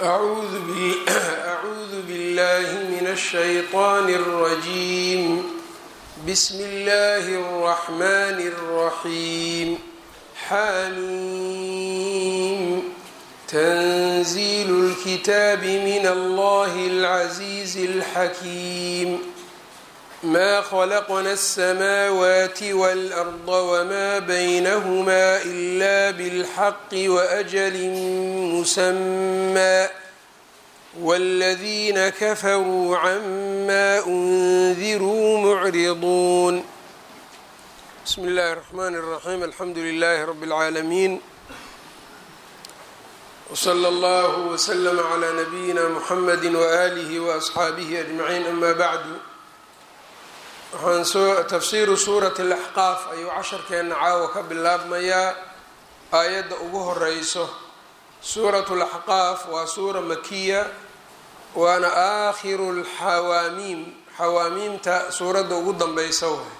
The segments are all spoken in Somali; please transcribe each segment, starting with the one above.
أعوذ بالله من الشيطان الرجيم. بسم الله الرحمن الرحيم. حميم تنزيل الكتاب من الله العزيز الحكيم. ما خلقنا السماوات والأرض وما بينهما إلا بالحق وأجل مسمى والذين كفروا عما أنذروا معرضون. بسم الله الرحمن الرحيم. الحمد لله رب العالمين، وصلى الله وسلم على نبينا محمد وآله وأصحaabihi أجمعين. أما بعد، tafsiiru suurati alaxqaaf ayuu casharkeenna caawa ka bilaabmayaa. aayadda ugu horeyso suuratu laxqaaf waa suura makiya, waana aakhiru lxawaamiim, xawaamiimta suuradda ugu danbeysa waay.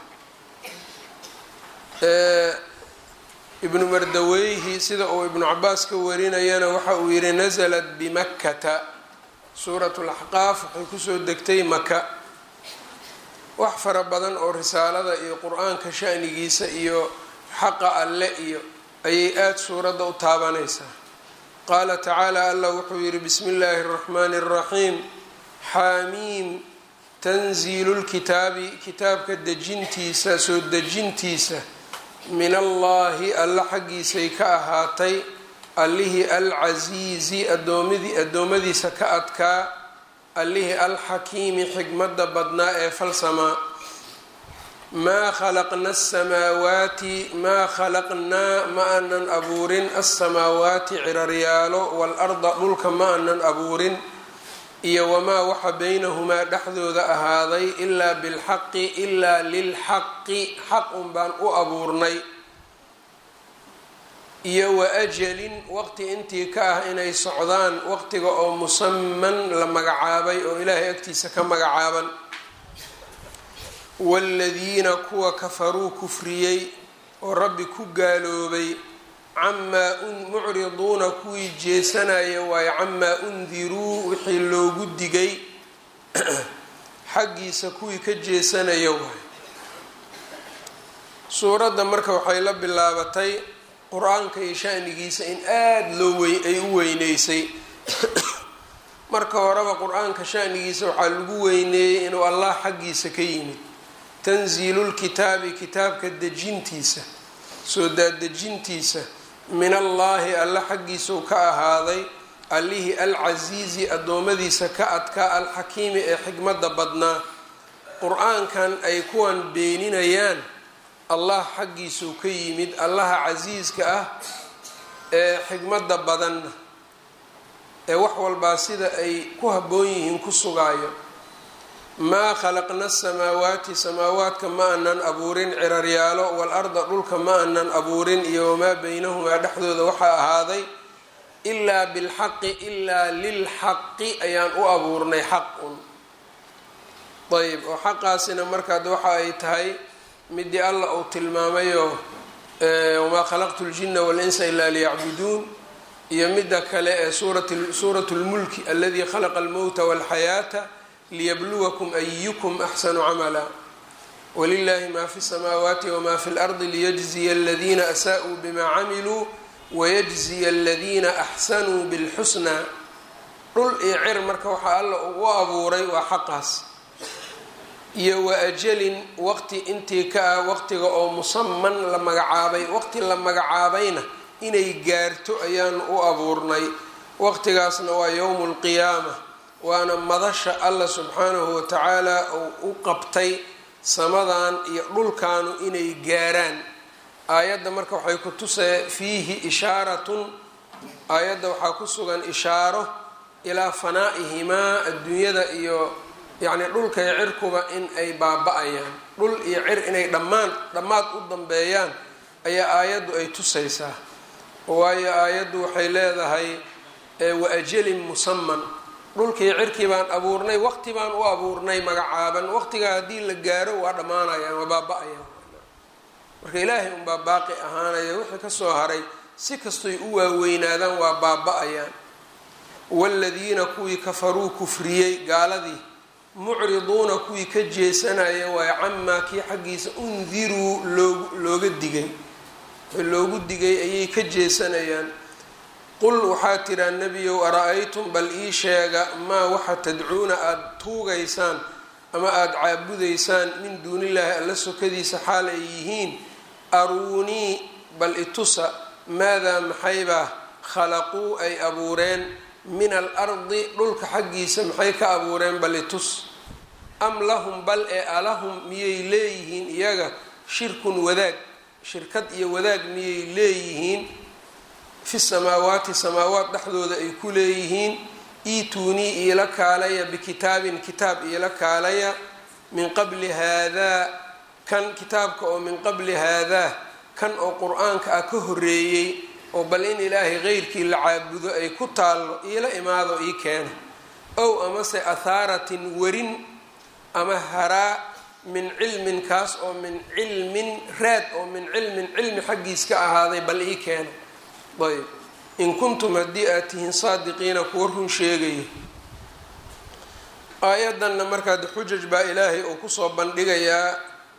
ibnu mardaweyhi sida uu ibnu cabaas ka warinayana waxa uu yihi nasalat bimakkata, suuratu laxqaaf waxay kusoo degtay maka. wax fara badan oo risaalada iyo qur-aanka shanigiisa iyo xaqa alle iyo ayay aada suuradda u taabanaysaa. qaala tacaala, allah wuxuu yihi bismi illaahi اraxmaani اraxiim. xaamiim tanziilu lkitaabi, kitaabka dejintiisa, soo dejintiisa, min allaahi alla xaggiisay ka ahaatay, allihii alcasiizi addoommadiisa ka adkaa, allihii alxakiimi xikmada badnaa ee falsamaa. maa khalaqna asamaawaati, maa khalaqnaa ma aanan abuurin asamaawaati ciraryaalo, waalarda dhulka ma aanan abuurin, iyo wamaa waxa beynahumaa dhexdooda ahaaday, ilaa bilxaqi, ilaa lilxaqi, xaq un baan u abuurnay, iyo waajalin waqti intii ka ah inay socdaan, waqtiga oo musaman la magacaabay oo ilaahay agtiisa ka magacaaban. waaladiina kuwa kafaruu kufriyey oo rabbi ku gaaloobay, camaa mucriduuna kuwii jeesanaya waayo, camaa undiruu wixii loogu digay xaggiisa kuwii ka jeesanaya waayo. suuradda marka waxay la bilaabatay qur-aanka iyo shanigiisa in aada ay u weyneysay. marka horeba qur-aanka shanigiisa waxaa lagu weyneeyey inuu allah xaggiisa ka yimid. tanziilulkitaabi, kitaabka dejintiisa, soo daadejintiisa, min allaahi alla xaggiisau ka ahaaday, allihii alcasiizi addoommadiisa ka adkaa, alxakiimi ee xikmada badnaa. qur-aankan ay kuwan beeninayaan allah xaggiisuu ka yimid, allaha casiiska ah ee xikmada badanna ee wax walbaa sida ay ku habboon yihiin ku sugaayo. maa khalaqna asamaawaati, samaawaadka ma aanan abuurin ciraryaalo, waalarda dhulka ma aanan abuurin, iyo wamaa beynahumaa dhexdooda waxaa ahaaday, ilaa bilxaqi, ilaa lilxaqi ayaan u abuurnay xaq un. ayb, oo xaqaasina markaad waxa ay tahay midii alla uu tilmaamayo wamaa khalaqtu ljina walinsa ilaa liyacbuduun, iyo midda kale ee suuratu lmulki aladii khalaqa almowta walxayaata liyabluwakum ayukum axsanu camala, walilahi ma fi samaawaati wama fi lardi liyajziya aladiina asaa'uu bima camiluu wayajziya aladiina axsanuu bilxusnaa. dhul iyo cir marka waxaa alla ugu abuuray waa xaqaas, iyo waajalin waqti intii ka ah, waqtiga oo musaman la magacaabay, waqti la magacaabayna inay gaarto ayaanu u abuurnay. waqtigaasna waa yowmu lqiyaama, waana madasha alla subxaanahu watacaala uu u qabtay samadan iyo dhulkaanu inay gaaraan. aayadda marka waxay ku tusee fiihi ishaaratun, aayadda waxaa ku sugan ishaaro ilaa fanaa'ihimaa, adduunyada iyo yacni dhulka iyo cirkuba in ay baaba-ayaan, dhul iyo cir inay dhammaad u dambeeyaan ayaa aayaddu ay tusaysaa. waayo aayaddu waxay leedahay waajalin musaman, dhulkii cirkii baan abuurnay, waqti baan u abuurnay magacaaban, waqtigaa haddii la gaaro waa dhammaanayaan, waa baaba-ayaan. marka ilaahay unbaa baaqi ahaanaya, wixii kasoo haray si kastoy u waaweynaadaan waa baaba-ayaan. waaladiina kuwii kafaruu kufriyey gaaladii mucriduuna kuwii ka jeesanaya waayo camaa kii xaggiisa undiruu looga digay loogu digay ayay ka jeesanayaan. qul waxaa tiraa nebiyow ara-aytum bal ii sheega maa waxa tadcuuna aada tuugaysaan ama aada caabudaysaan min duunillaahi alla sokadiisa xaal ay yihiin aruunii bal itusa maadaa maxaybaa khalaquu ay abuureen min alardi dhulka xaggiisa maxay ka abuureen bal itus am lahum bal ee alahum miyay leeyihiin iyaga shirkun wadaag shirkad iyo wadaag miyay leeyihiin fi samaawaati samaawaat dhexdooda ay ku leeyihiin iituunii iila kaalaya bikitaabin kitaab iila kaalaya min qabli haadaa kan kitaabka oo min qabli haadaa kan oo qur-aanka ah ka horeeyey oo bal in ilaahay qeyrkii la caabudo ay ku taallo iila imaado ii keena ow amase athaaratin warin ama haraa min cilmin kaas oo min cilmin raad oo min cilmin cilmi xaggiis ka ahaaday bal ii keena. ayb in kuntum haddii aad tihiin saadiqiina kuwa run sheegaya. aayaddanna markaad xujaj baa ilaahay uu kusoo bandhigayaa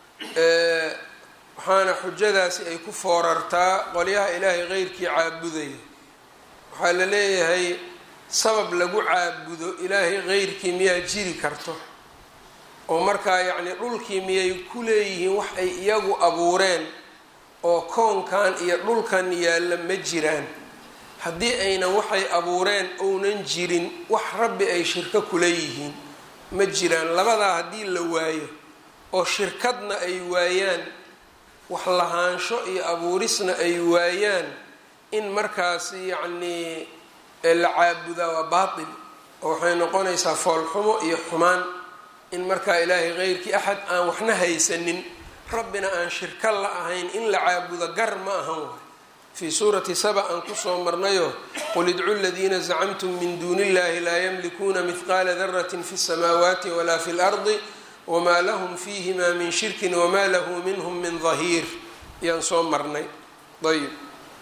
waxaana xujadaasi ay ku foorartaa qolyaha ilaahay qeyrkii caabudaya. waxaa la leeyahay sabab lagu caabudo ilaahay qeyrkii miyaa jiri karto oo markaa yacni dhulkii miyay ku leeyihiin wax ay iyagu abuureen oo koonkan iyo dhulkan yaalla ma jiraan. haddii aynan waxay abuureen ounan jirin wax rabbi ay shirko kula yihiin ma jiraan. labadaa haddii la waayo oo shirkadna ay waayaan wax lahaansho iyo abuurisna ay waayaan in markaas yacnii la caabudaa waa baatil oo waxay noqonaysaa foolxumo iyo xumaan in markaa ilaahay qeyrkii axad aan waxna haysanin rabbina aan shirka la ahayn in la caabudo gar ma ahan waay. fii suurati saba aan kusoo marnayo qul idcu ladiina zacamtum min duuni illahi laa yamlikuuna mihqaala daratin fi samaawaati walaa fi lardi wamaa lahum fiihimaa min shirkin wamaa lahu minhum min dahiir ayaan soo marnay. ayb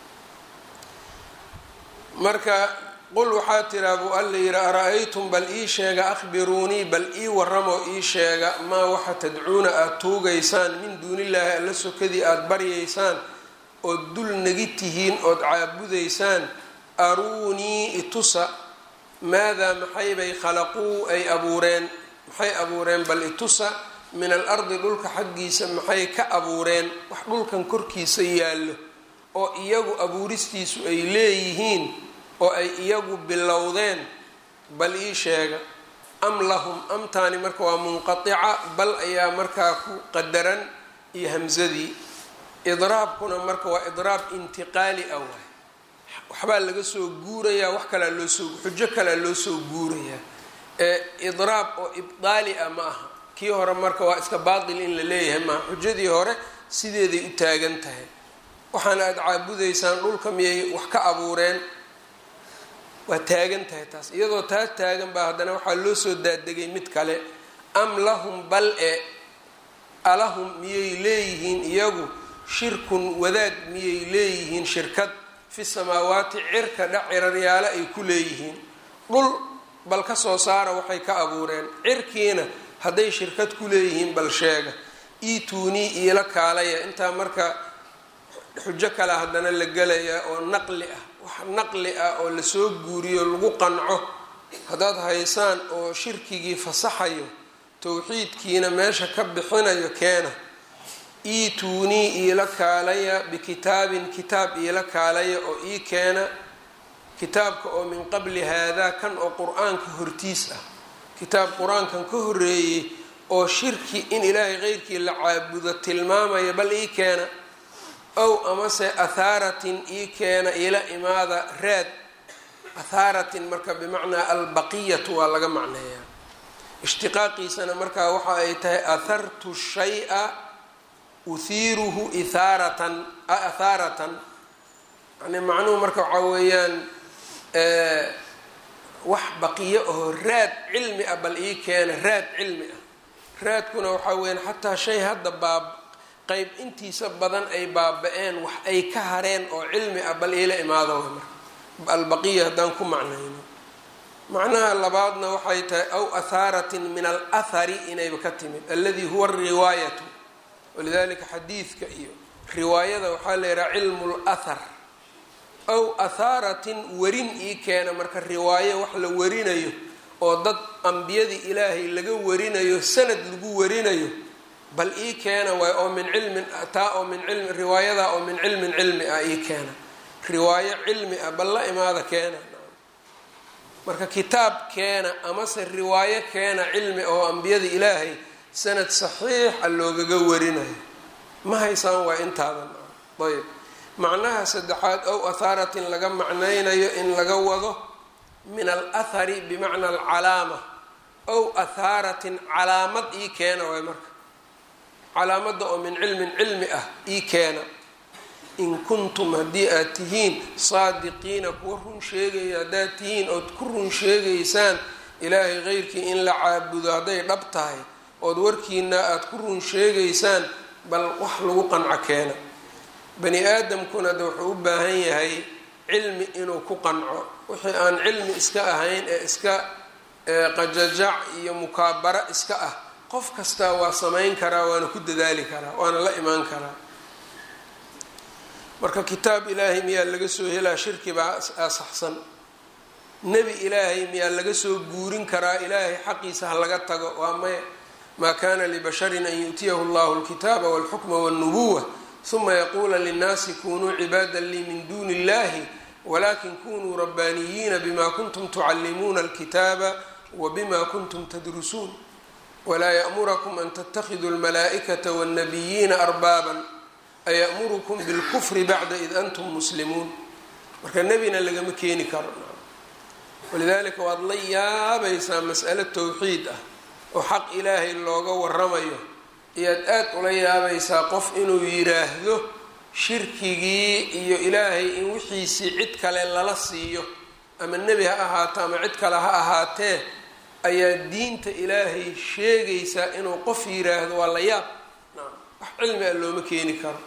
marka qul waxaa tiraa buu alla yidhi ara-aytum bal ii sheega akhbiruunii bal ii warramoo ii sheega maa waxa tadcuuna aada tuugaysaan min duunillaahi alla sokadii aada baryaysaan ood dul nagi tihiin ood caabudaysaan aruunii itusa maadaa maxaybay khalaquu ay abuureen maxay abuureen bal itusa min alardi dhulka xaggiisa maxay ka abuureen wax dhulkan korkiisa yaallo oo iyagu abuuristiisu ay leeyihiin oo ay iyagu bilowdeen bal ii sheega am lahum amtaani marka waa munqatica bal ayaa markaa ku qadaran iyo hamsadii. idraabkuna marka waa idraab intiqaali ah waay waxbaa laga soo guurayaa wax kalaa loosoo xujo kalaa loo soo guurayaa idraab oo ibdaali ah ma aha. kii hore marka waa iska baatil in la leeyahay maaha xujadii hore sideeday u taagan tahay. waxaana aada caabudaysaan dhulka miyay wax ka abuureen waa taagan tahay taas iyadoo taas taagan baa haddana waxaa loo soo daadegay mid kale am lahum bal e alahum miyay leeyihiin iyagu shirkun wadaag miyay leeyihiin shirkad fi samaawaati cirka dhaciraryaale ay ku leeyihiin dhul bal ka soo saara waxay ka abuureen cirkiina hadday shirkad ku leeyihiin bal sheega iituunii iila kaalaya. intaa marka xujo kale haddana la gelayaa oo naqli ah wax naqli ah oo lasoo guuriyo lagu qanco haddaad haysaan oo shirkigii fasaxayo towxiidkiina meesha ka bixinayo keena. iituunii iila kaalaya bikitaabin kitaab iila kaalaya oo ii keena kitaabka oo min qabli haadaa kan oo qur-aanka hortiis ah kitaab qur-aankan ka horeeyey oo shirki in ilaahay qeyrkii la caabudo tilmaamaya bal ii keena ow amase athaaratin ii keena ila imaada raad. athaaratin marka bimacnaa albaqiyatu waa laga macneeyaa ishtiqaaqiisana markaa waxa ay tahay athartu shaya uhiiruhu ithaaratan yani macnuhu marka waxaa weeyaan wax baqiyo oo raad cilmi ah bal ii keena raad cilmi ah. raadkuna waxaa weyaan xataa shay hadda qayb intiisa badan ay baaba-een wax ay ka hareen oo cilmi ah bal iila imaado marka albaqiya haddaan ku macnayno macnaha labaadna waxay tahay aw ahaaratin min alahari inayba ka timid alladii huwa ariwaayatu walidalika xadiidka iyo riwaayada waxaa la yidhaha cilmu lahar aw ahaaratin warin ii keena marka riwaayo wax la warinayo oo dad ambiyadii ilaahay laga warinayo sanad lagu warinayo bal ii keena waay oo min cilmin taa oo min cilmi riwaayada oo min cilmin cilmi ah ii keena riwaayo cilmi ah bal la imaada keena marka kitaab keena amase riwaayo keena cilmi oo ambiyada ilaahay sanad saxiix a loogaga warinayo ma haysaan waa intaadan ayb macnaha saddexaad ow ahaaratin laga macnaynayo in laga wado min alahari bimacna alcalaama ow ahaaratin calaamad ii keena waay marka calaamadda oo min cilmin cilmi ah ii keena in kuntum haddii aad tihiin saadiqiina kuwa run sheegaya haddaad tihiin ood ku run sheegaysaan ilaahay keyrkii in la caabudo hadday dhab tahay ood warkiina aada ku run sheegaysaan bal wax lagu qanco keena bani aadamkuna de wuxuu u baahan yahay cilmi inuu ku qanco wixii aan cilmi iska ahayn ee iska qajajac iyo mukaabara iska ah qof kastaa waa samayn karaa waana ku dadaali karaa waana la imaan karaa marka kitaab ilaahay miyaa laga soo helaa shirki baa asaxsan nebi ilaahay miyaa laga soo guurin karaa ilaahay xaqiisa ha laga tago waa maya maa kana libasharin an yu'tiyahu allahu alkitaaba walxukma walnubuwa huma yaquula linnaasi kunuu cibaada lii min duuni illahi walakin kunuu rabbaaniyiina bima kuntum tucallimuuna alkitaaba wabima kuntum tadrusuun walaa ya'murakum an tattakhiduu almalaa'ikata waannabiyiina arbaaban ayamurukum bilkufri bacda id antum muslimuun marka nebina lagama keeni karo walidaalika waad la yaabaysaa mas'alo tawxiid ah oo xaq ilaahay looga waramayo iyaad aad ula yaabaysaa qof inuu yiraahdo shirkigii iyo ilaahay in wixiisii cid kale lala siiyo ama nebi ha ahaato ama cid kale ha ahaatee ayaa diinta ilaahay sheegaysaa inuu qof yiraahdo waa la yaab wax cilmi a looma keeni karo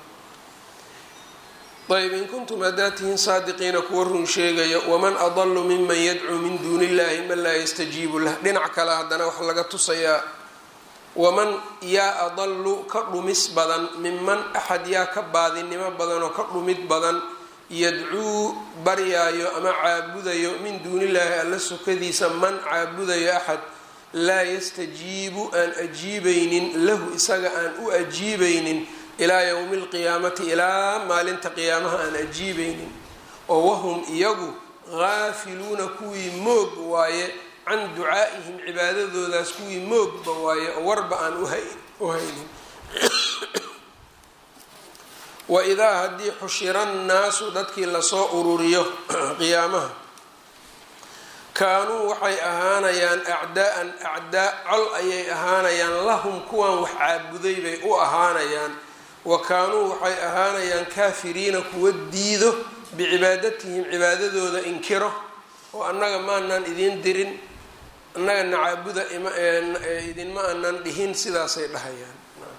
ayb in kuntum haddaad tihiin saadiqiina kuwa run sheegaya waman adalu miman yadcuu min duuni illahi man laa yastajiibu lah dhinac kale haddana wax laga tusayaa waman yaa adalu ka dhumis badan miman axad yaa ka baadinimo badan oo ka dhumid badan yadcuu baryaayo ama caabudayo min duuni illaahi alla sokadiisa man caabudayo axad laa yastajiibu aan ajiibaynin lahu isaga aan u ajiibaynin ilaa yowmi alqiyaamati ilaa maalinta qiyaamaha aan ajiibaynin oo wahum iyagu gaafiluuna kuwii moog waaye can ducaa'ihim cibaadadoodaas kuwii moogba waaye oo warba aan u haynin waidaa haddii xushira nnaasu dadkii lasoo ururiyo qiyaamaha kaanuu waxay ahaanayaan acdaa'an acdaa col ayay ahaanayaan lahum kuwan wax caabuday bay u ahaanayaan wa kaanuu waxay ahaanayaan kaafiriina kuwa diido bicibaadatihim cibaadadooda inkiro oo annaga maanaan idiin dirin annaga nacaabuda idinma aanan dhihin sidaasay dhahayaan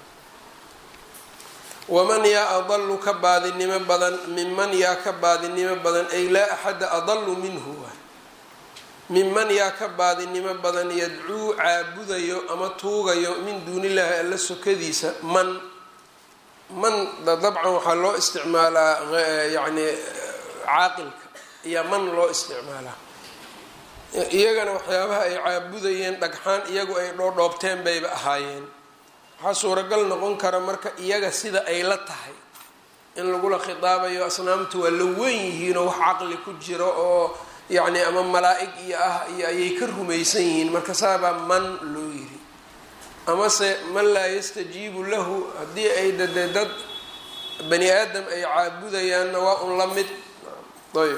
waman yaa adalu ka baadinimo badan minman yaa ka baadinimo badan ay laa axada adalu minhu minman yaa ka baadinimo badan yadcuu caabudayo ama tuugayo min duunillaahi alla sokadiisa man dabcan waxaa loo isticmaalaa yani caaqilka ayaa man loo isticmaalaa iyagana waxyaabaha ay caabudayeen dhagxaan iyagu ay dhoodhoobteen bayba ahaayeen waxaa suuragal noqon kara marka iyaga sida ay la tahay in lagula khitaabayo asnaamtu waa la weyn yihiinoo wax caqli ku jiro oo yacni ama malaa'ig iyo ah iyo ayay ka rumaysan yihiin marka saabaa man loo yiri amase man laa yastajiibu lahu haddii ay dade dad bani aadam ay caabudayaanna waa un la mid ayb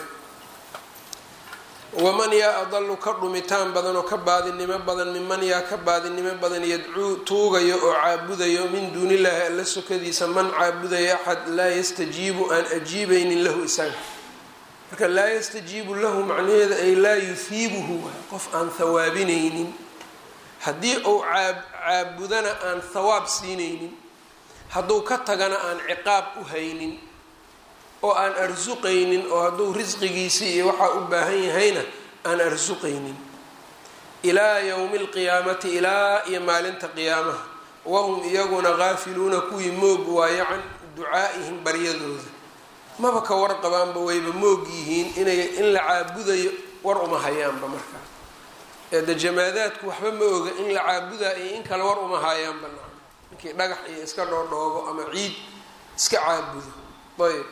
waman yaa adalu ka dhumitaan badan oo ka baadinimo badan minman yaa ka baadinimo badan yadcuu tuugayo oo caabudayo min duuni illaahi alla sokadiisa man caabudayo axad laa yastajiibu aan ajiibaynin lahu isaga marka laa yastajiibu lahu macnaheeda ay laa yuhiibuhu qof aan hawaabinaynin haddii uu caabudana aan hawaab siinaynin hadduu ka tagana aan ciqaab u haynin oo aan arsuqaynin oo hadduu risqigiisii iyo waxaa u baahan yahayna aan arsuqaynin ilaa yowmi alqiyaamati ilaa iyo maalinta qiyaamaha wahum iyaguna gaafiluuna kuwii moog waayo can ducaa'ihim baryadooda maba ka warqabaanba wayba moog yihiin in la caabudayo war uma hayaanba markaa eede jamaadaadku waxba ma oga in la caabudaa iyo in kale war uma hayaanba ninkii dhagax iyo iska dhoodhoobo ama ciid iska caabudo ayb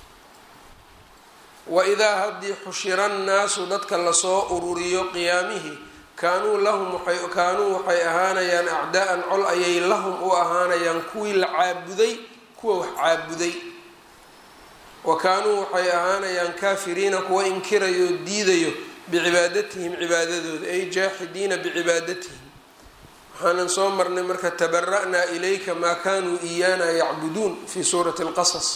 waidaa haddii xushira annaasu dadka lasoo ururiyo qiyaamihii kaanuu waxay ahaanayaan acdaa'an col ayay lahum u ahaanayaan kuwii la caabuday kuwa wax caabuday wa kaanuu waxay ahaanayaan kaafiriina kuwa inkirayo o diidayo bicibaadatihim cibaadadooda ay jaaxidiina bicibaadatihim waxaanan soo marnay marka tabara'naa ilayka maa kaanuu iyaana yacbuduun fii suurati اlqasas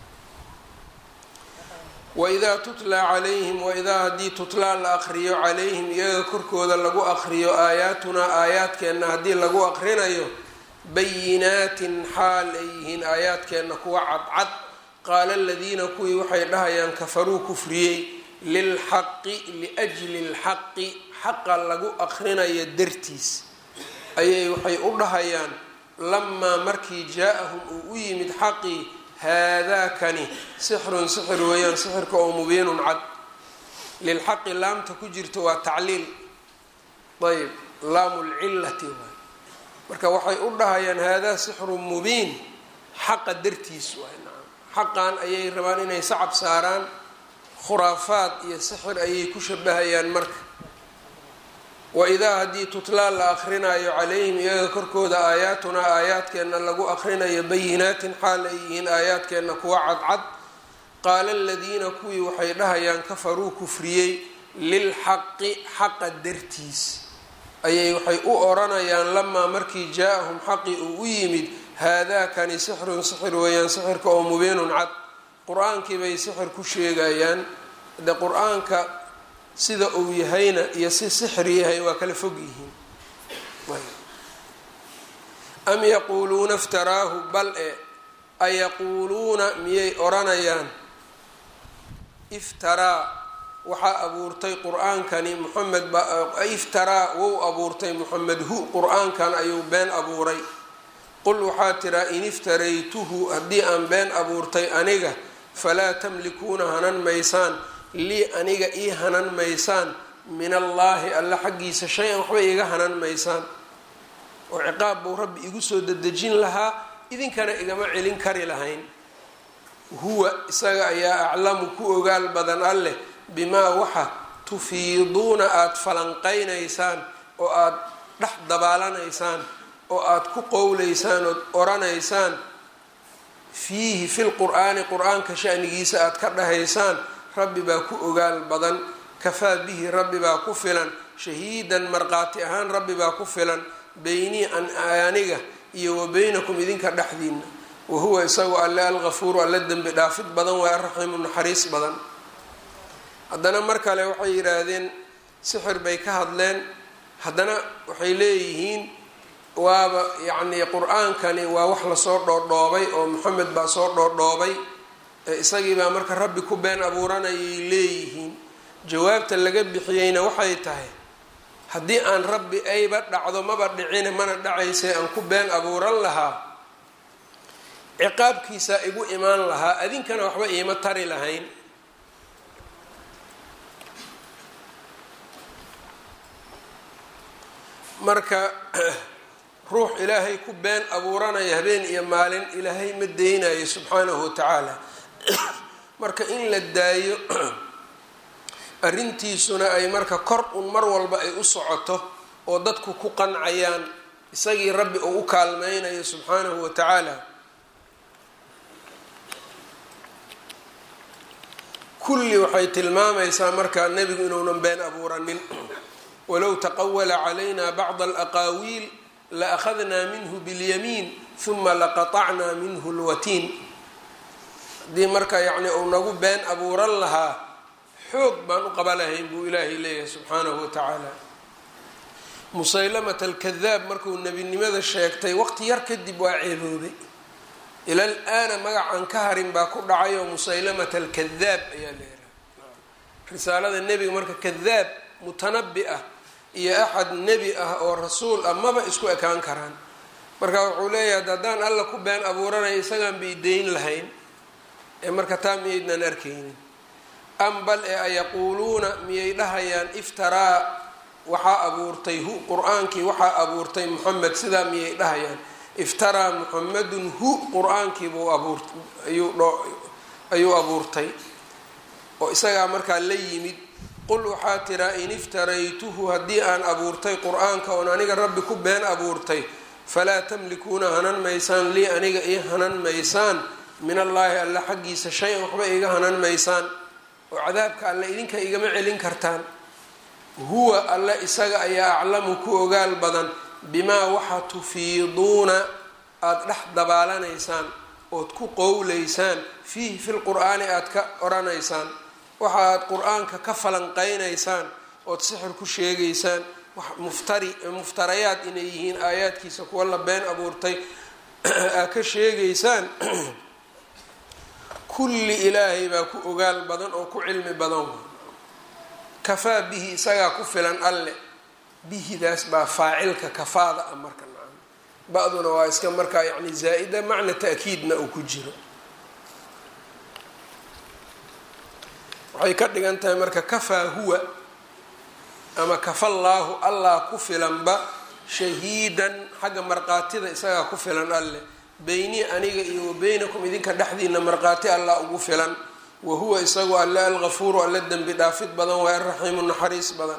waidaa tutlaa calayhim waidaa haddii tutlaa la aqriyo calayhim iyaga korkooda lagu aqriyo aayaatunaa aayaadkeenna haddii lagu aqrinayo bayinaatin xaal ay yihiin aayaadkeenna kuwa cadcad qaala aladiina kuwii waxay dhahayaan kafaruu kufriyey lilxaqi liajli lxaqi xaqa lagu aqrinayo dartiis ayay waxay u dhahayaan lamaa markii jaa-ahum uu u yimid xaqii haadaakani sixrun sixir weeyaan sixirka oo mubiinun cad lilxaqi laamta ku jirta waa tacliil ayb laamu lcillati waay marka waxay u dhahayaan haadaa sixrun mubiin xaqa dartiis waay nacam xaqan ayay rabaan inay sacab saaraan khuraafaad iyo sixir ayay ku shabahayaan marka waidaa haddii tutlaa la aqrinayo calayhim iyaga korkooda aayaatunaa aayaadkeenna lagu aqrinayo bayinaatin xaal ay yihiin aayaadkeenna kuwa cadcad qaala aladiina kuwii waxay dhahayaan kafaruu kufriyey lilxaqi xaqa dartiis ayay waxay u oranayaan lamaa markii jaa-ahum xaqi uu u yimid haadaakani sixrun sixir weeyaan sixirka oo mubiinun cad qur-aankii bay sixir ku sheegayaan de qur-aanka sida uu yahayna iyo si sixri yahay waa kala fog yihiin am yaquuluuna iftaraahu bal ayaquuluuna miyay oranayaan iftaraa waxaa abuurtay qur-aankani muxamed iftaraa wou abuurtay muxamed hu qur-aankan ayuu been abuuray qul waxaa tiraa in iftaraytuhu haddii aan been abuurtay aniga falaa tamlikuuna hanan maysaan lii aniga ii hanan maysaan min allaahi alla xaggiisa shay-an waxba iiga hanan maysaan oo ciqaab buu rabbi igu soo dedejin lahaa idinkana igama celin kari lahayn huwa isaga ayaa aclamu ku ogaal badan alleh bimaa waxa tufiiduuna aada falanqaynaysaan oo aada dhex dabaalanaysaan oo aada ku qowlaysaan ood oranaysaan fiihi fi lqur'aani qur-aanka shanigiisa aada ka dhahaysaan rabbi baa ku ogaal badan kafaa bihi rabbi baa ku filan shahiidan marqaati ahaan rabbi baa ku filan beynii aniga iyo wa beynakum idinka dhexdiina wahuwa isagu alle algafuuru alle dembi dhaafid badan waa araxiimu naxariis badan haddana mar kale waxay yidhaahdeen sixir bay ka hadleen haddana waxay leeyihiin waaba yacnii qur-aankani waa wax lasoo dhoodhoobay oo maxamed baa soo dhoodhoobay isagii baa marka rabbi ku been abuuranayay leeyihiin jawaabta laga bixiyeyna waxay tahay haddii aan rabbi ayba dhacdo maba dhicine mana dhacaysay aan ku been abuuran lahaa ciqaabkiisaa igu imaan lahaa adinkana waxba iima tari lahayn marka ruux ilaahay ku been abuuranaya habeen iyo maalin ilaahay ma deynayo subxaanahu watacaala marka in la daayo arrintiisuna ay marka kor un mar walba ay u socoto oo dadku ku qancayaan isagii rabbi uu u kaalmeynayo subxaanahu watacaala kulli waxay tilmaamaysaa markaa nebigu inuunan been abuuranin walow taqawala calayna bacda alaqaawiil la akhadnaa minhu biاlyamiin huma laqatacnaa minhu lwatiin haddii marka yacni uu nagu been abuuran lahaa xoog baan u qaba lahayn buu ilaahay leeyahay subxaanahu watacaala musaylamata alkadaab markuu nebinimada sheegtay waqti yar kadib waa ceeboobay ila al-aana magacan ka harin baa ku dhacay oo musaylamata alkadaab ayaa la yidhaha risaalada nebiga marka kadaab mutanabi ah iyo axad nebi ah oo rasuul ah maba isku ekaan karaan. marka wuxuu leeyahay haddaan alla ku been abuuranaya isagaan bay dayn lahayn marka taa miyaydnan arkaynin. am bal ayaquuluuna miyay dhahayaan iftaraa waxaa abuurtay hu qur-aankii waxaa abuurtay Muxamed, sidaa miyay dhahayaan iftaraa Muxamedun hu qur-aankii buu ayuu abuurtay oo isagaa markaa la yimid. qul waxaa tiraa in iftaraytuhu haddii aan abuurtay qur-aanka oon aniga rabbi ku been abuurtay falaa tamlikuuna hanan maysaan lii aniga ii hanan maysaan min allaahi alla xaggiisa shay-an waxba iga hanan maysaan oo cadaabka alle idinka igama celin kartaan. huwa alle isaga ayaa aclamu ku ogaal badan bimaa waxa tufiiduuna aada dhex dabaalanaysaan ood ku qowlaysaan fiihi filqur'aani aada ka oranaysaan, waxa aada qur-aanka ka falanqaynaysaan ood sixir ku sheegaysaan muftarayaad inay yihiin aayaadkiisa kuwa la been abuurtay aa ka sheegaysaan. kulli ilaahay baa ku ogaal badan oo ku cilmi badan. kafaa bihi isagaa ku filan alle, bihidaas baa faacilka kafaada ah marka nacam ba-duna waa iska markaa yacni zaa-ida macna ta'kiidna uu ku jiro. waxay ka dhigan tahay marka kafaa huwa ama kafallaahu allah ku filanba shahiidan xagga marqaatida isagaa ku filan alle beynii aniga iyo wa beynakum idinka dhexdiina marqaati allah ugu filan. wahuwa isagu alle algafuuru alle dembi dhaafid badan waa araxiimu naxariis badan.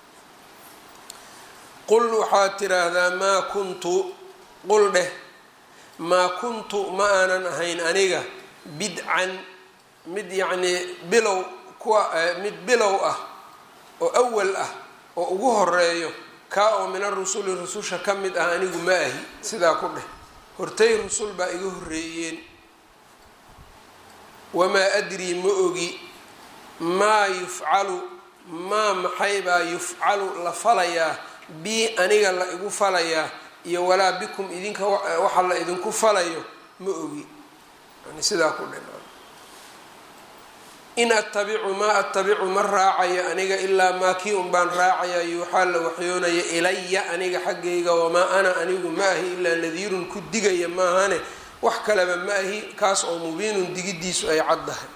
qul waxaad tiraahdaa maa kuntu qul dheh maa kuntu ma aanan ahayn aniga bidcan mid yacnii bilow kuwa mid bilow ah oo awal ah oo ugu horeeyo kaa oo min arusuli rususha ka mid ah anigu ma ahi, sidaa ku dheh hortay rusul baa iga horreeyeen. wamaa adrii ma ogi maa yufcalu maa maxaybaa yufcalu la falayaa bii aniga la igu falayaa iyo walaa bikum idinka waxa la idinku falayo ma ogi, yani sidaa ku dhe. in attabicu maa attabicu ma raacayo aniga ilaa maa kii un baan raacaya yuuxaa la waxyoonaya ilaya aniga xaggayga, wamaa ana anigu ma ahi ilaa nadiirun ku digaya maahane wax kaleba ma ahi kaas oo mubiinun digidiisu ay caddahay.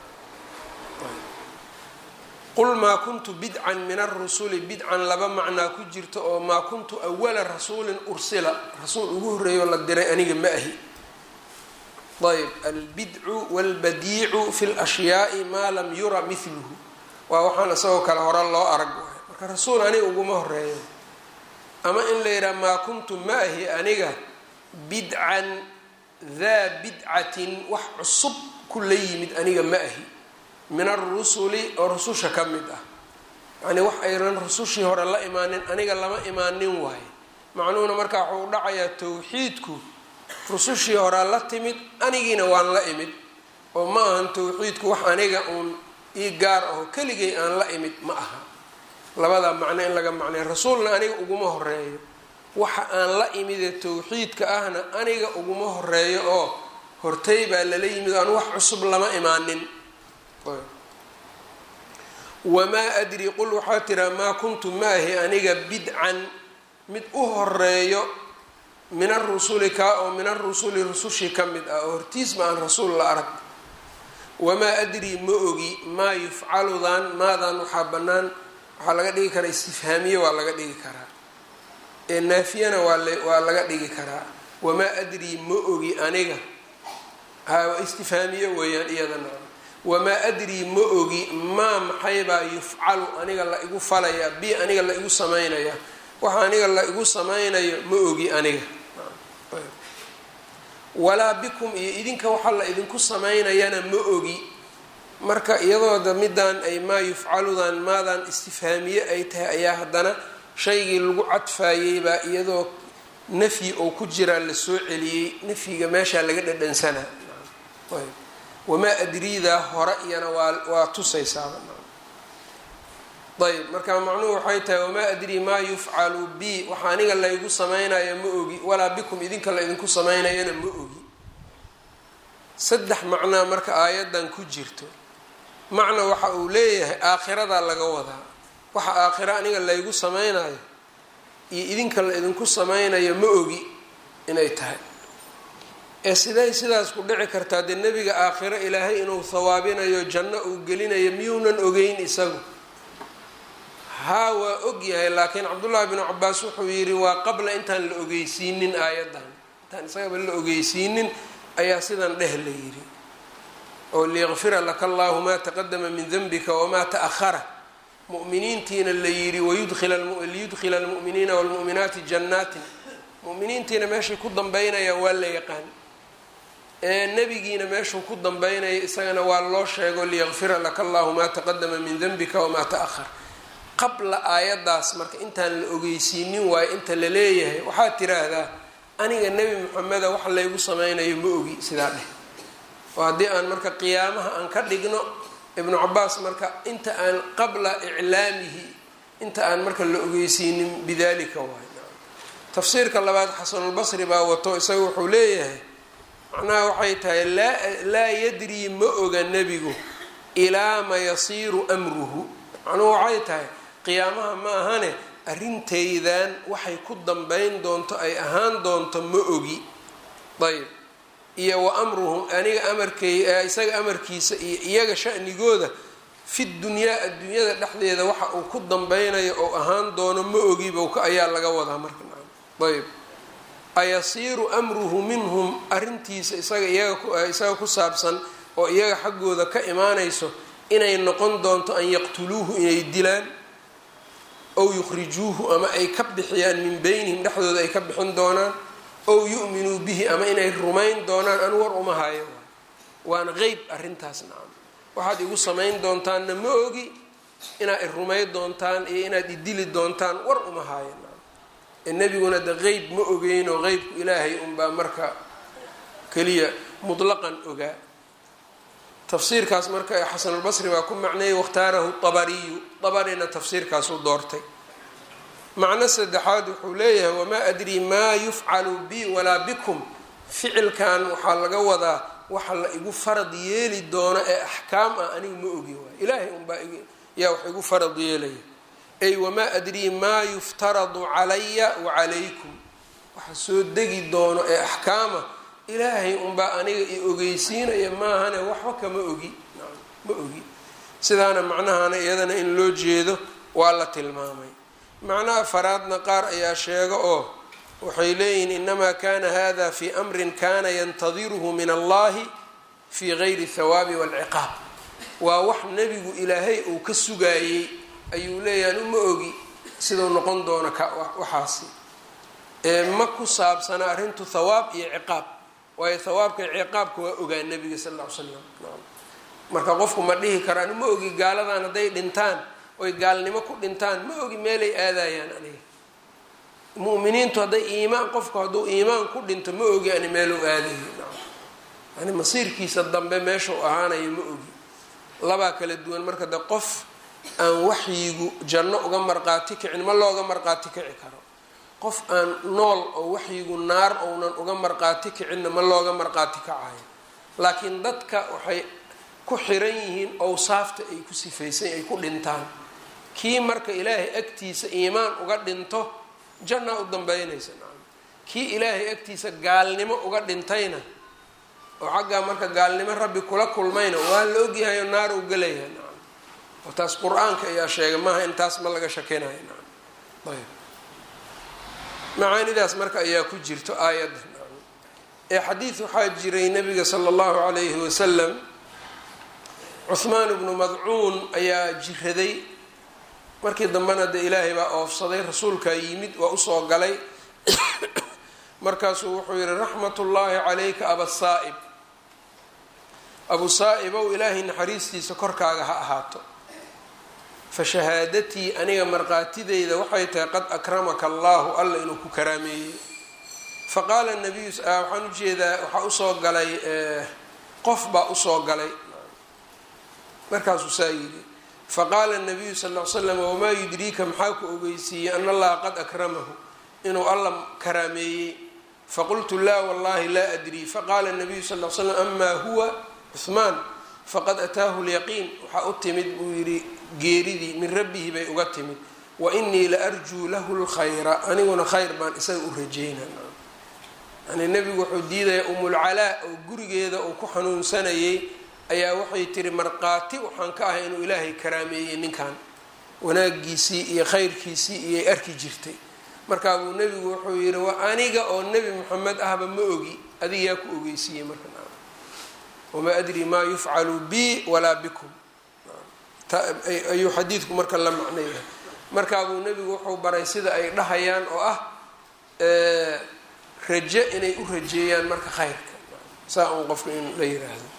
qul maa kuntu bidcan min arusuli, bidcan laba macnaa ku jirta oo maa kuntu awala rasuulin ursila, rasuul ugu horreeyo la diray aniga ma ahi. ayb albidcu walbadiicu fi lashyaai maa lam yura miluhu waa waxaan isagoo kale hore loo arag waay, marka rasuul aniga uguma horeeyo. ama in la yidhaha maa kuntu ma ahi aniga bidcan daa bidcatin wax cusub ku la yimid aniga ma ahi min arusuli oo rususha ka mid ah, yacnii wax aynan rusushii hore la imaanin aniga lama imaanin waaye. macnuhuna markaa wuxuu dhacayaa tawxiidku rusushii horaa la timid anigiina waan la imid, oo ma ahan tawxiidku wax aniga uun ii gaar aho keligay aan la imid ma aha. labadaa macno in laga macnay, rasuulna aniga uguma horeeyo, waxa aan la imidee tawxiidka ahna aniga uguma horeeyo oo hortay baa lala yimid aan wax cusub lama imaanin. wamaa adri qul waxaa tiraa maa kuntu ma ahi aniga bidcan mid u horeeyo min arusuli kaa oo min arusuli rusushii ka mid ah oo hortiisma aan rasuul la arag. wamaa adri ma ogi maa yufcaludan maadan waxaa bannaan waxaa laga dhigi karaa istifhaamiye waa laga dhigi karaa, ee naafiyana waa laga dhigi karaa. wamaa adri ma ogi aniga istifhaamiye weeyaan iyadana. wamaa adri ma ogi maa maxaybaa yufcalu aniga la igu falayaa bi aniga la igu samaynaya, waxa aniga la igu samaynayo ma ogi aniga. walaa bikum iyo idinka waxa la idinku samaynayana ma ogi. marka iyadooda midaan ay maa yufcaludan maadan istifhaamiye ay tahay ayaa haddana shaygii lagu cadfaayey baa iyadoo nafyi oo ku jiraa la soo celiyey, nafyiga meeshaa laga dhadhansanaa. wamaa adriidaa hore iyana waa tusaysaaba. ayb marka macnuhu waxay tahay wamaa adrii maa yufcalu bi waxa aniga laygu samaynayo ma ogi, walaa bikum idinka la idinku samaynayana ma ogi. saddex macnaa marka aayadan ku jirto. macna waxa uu leeyahay aakhiradaa laga wadaa, waxa aakhira aniga laygu samaynayo iyo idinka la idinku samaynayo ma ogi inay tahay. Siday sidaas ku dhici kartaa dee nebiga aakhiro ilaahay inuu hawaabinayo janno uu gelinayo miyuunan ogeyn isagu? haa waa og yahay, laakiin cabdullaahi binu cabaas wuxuu yidhi waa qabla intaan la ogeysiinin aayaddan, intaan isagaba la ogeysiinin ayaa sidan dheh la yidhi oo liyaqfira laka allaahu maa taqadama min denbika wamaa ta'ahara, mu'miniintiina la yidhi liyudkhila almu'miniina waalmu'minaati jannaatin, mu'miniintiina meeshay ku dambaynayaan waa la yaqaan, nebigiina meeshuu ku dambaynaya isagana waa loo sheego liyaqfira laka allaahu maa taqadama min denbika wamaa ta'ahara. qabla aayaddaas marka intaan la ogeysiinin waayo inta la leeyahay waxaad tiraahdaa aniga nebi moxameda wax laygu samaynayo ma ogi, sidaa dheh. oo haddii aan marka qiyaamaha aan ka dhigno ibnu cabaas marka inta aan qabla iclaamihi inta aan marka la ogeysiinin bidalika waayo. tafsiirka labaad xasanulbasri baa wato, isaga wuxuu leeyahay macnaha waxay tahay laa yadrii ma oga nebigu ilaa ma yasiiru amruhu, macnuhu waxay tahay qiyaamaha ma ahane arrintaydan waxay ku dambayn doonto ay ahaan doonto ma ogi. ayb iyo wa amruhum aniga isaga amarkiisa iyo iyaga shanigooda fi dunyaa adduunyada dhexdeeda waxa uu ku dambaynayo oo ahaan doono ma ogiba ayaa laga wadaa marka. ayb ayasiiru amruhu minhum, arrintiisa isaga ku saabsan oo iyaga xaggooda ka imaanayso inay noqon doonto an yaqtuluuhu inay dilaan, ow yukhrijuuhu ama ay ka bixiyaan min beynihim dhexdooda ay ka bixin doonaan, ow yu'minuu bihi ama inay rumayn doonaan. anu war uma hayo, waana qeyb arrintaas. nacam waxaad igu samayn doontaanna ma ogi, inaad i rumay doontaan iyo inaad i dili doontaan war uma hayo. nebiguna de qeyb ma ogeyno, qeybku ilaahay unbaa marka keliya mutlaqan ogaa. tafsiirkaas marka xasanulbasri baa ku macneeyay wakhtaarahu abariyu, abarina tafsiirkaasuu doortay. macno saddexaad wuxuu leeyahay wamaa adrii maa yufcalu bi walaa bikum, ficilkan waxaa laga wadaa waxa la igu farad yeeli doono ee axkaam ah anigu ma ogi waay, ilaahay unbaa yaa wax igu farad yeelaya. ay wamaa adrii maa yuftaradu calaya wacalaykum, waxa soo degi doono ee axkaama ilaahay unbaa aniga i ogeysiinaya maahane waxba kama ogi, ma ogi. sidaana macnahana iyadana in loo jeedo waa la tilmaamay. macnaha faraadna qaar ayaa sheega oo waxay leeyihiin inamaa kana hada fi amrin kana yantadiruhu min allahi fi gayri thawaabi waalciqaab, waa wax nebigu ilaahay uu ka sugaayey ayuu leeyahay anu ma ogi siduu noqon doono waxaasi. ma ku saabsana arrintu thawaab iyo ciqaab, waayo thawaabka iyo ciqaabka waa ogaa nebiga sal lla ly slam. marka qofku ma dhihi karaan ma ogi gaaladan hadday dhintaan oy gaalnimo ku dhintaan ma ogi meelay aadayaan aniga. mu'miniintu hadday qofku hadduu iimaan ku dhinto ma ogi ani meeluu aadayo, yani masiirkiisa dambe meeshau ahaanayo ma ogi. labaa kala duwan marka de qof aan waxyigu janno uga marqaati kicin ma looga marqaati kici karo, qof aan nool oo waxyigu naar ounan uga marqaati kicinna ma looga marqaati kacayo. laakiin dadka waxay ku xiran yihiin awsaafta ay ku sifaysan ay ku dhintaan. kii marka ilaahay agtiisa iimaan uga dhinto janna u dambaynaysa, kii ilaahay agtiisa gaalnimo uga dhintayna oo xaggaa marka gaalnimo rabbi kula kulmayna waa la ogyahayo naar u gelaya. oo taas qur-aanka ayaa sheegay, maaha intaas ma laga shakinayo. ayb macaanidaas marka ayaa ku jirto aayadda. xadiid waxaa jiray nabiga sala allahu calayhi wasalam, cuhmaan ibnu madcuun ayaa jiraday, markii dambena dee ilaahay baa oofsaday, rasuulkaa yimid waa usoo galay markaasuu wuxuu yihi raxmatullaahi calayka abasaa'ib, abu saa'ibow ilaahay naxariistiisa korkaaga ha ahaato. fa shahaadatii aniga marqaatideyda waxay tahay qad akramaka allaahu alla inuu ku karaameeyey. faqaala nabiyu waxaan ujeedaa waxaa usoo galay qof baa usoo galay, markaasuu saa yidhi faqaala nabiyu sal l slam wamaa yudriika maxaa ku ogeysiiyey ana allaha qad akramahu inuu alla karaameeyey. faqultu laa wallahi laa adrii. faqaala nabiyu sal l slam amaa huwa cuhmaan faqad ataahu lyaqiin, waxaa u timid buu yidhi geeridii min rabbihi bay uga timid. wa inii la arjuu lahu lkhayra aniguna khayr baan isaga u rajeynana. yani nebigu wuxuu diidaya umulcalaa oo gurigeeda uu ku xanuunsanayay ayaa waxay tiri markhaati waxaan ka ahay inuu ilaahay karaameeyey ninkan wanaagiisii iyo khayrkiisii iyay arki jirtay. markaa buu nebigu wuxuu yihi wa aniga oo nebi moxamed ahba ma ogi adiga yaa ku ogeysiiyey marka wamaa adri maa yufcalu bi walaa bikum ayuu xadiidku marka la macnayahay. markaa buu nebigu wuxuu baray sida ay dhahayaan oo ah raje inay u rajeeyaan marka khayrka saa un qofka in la yiraahdo.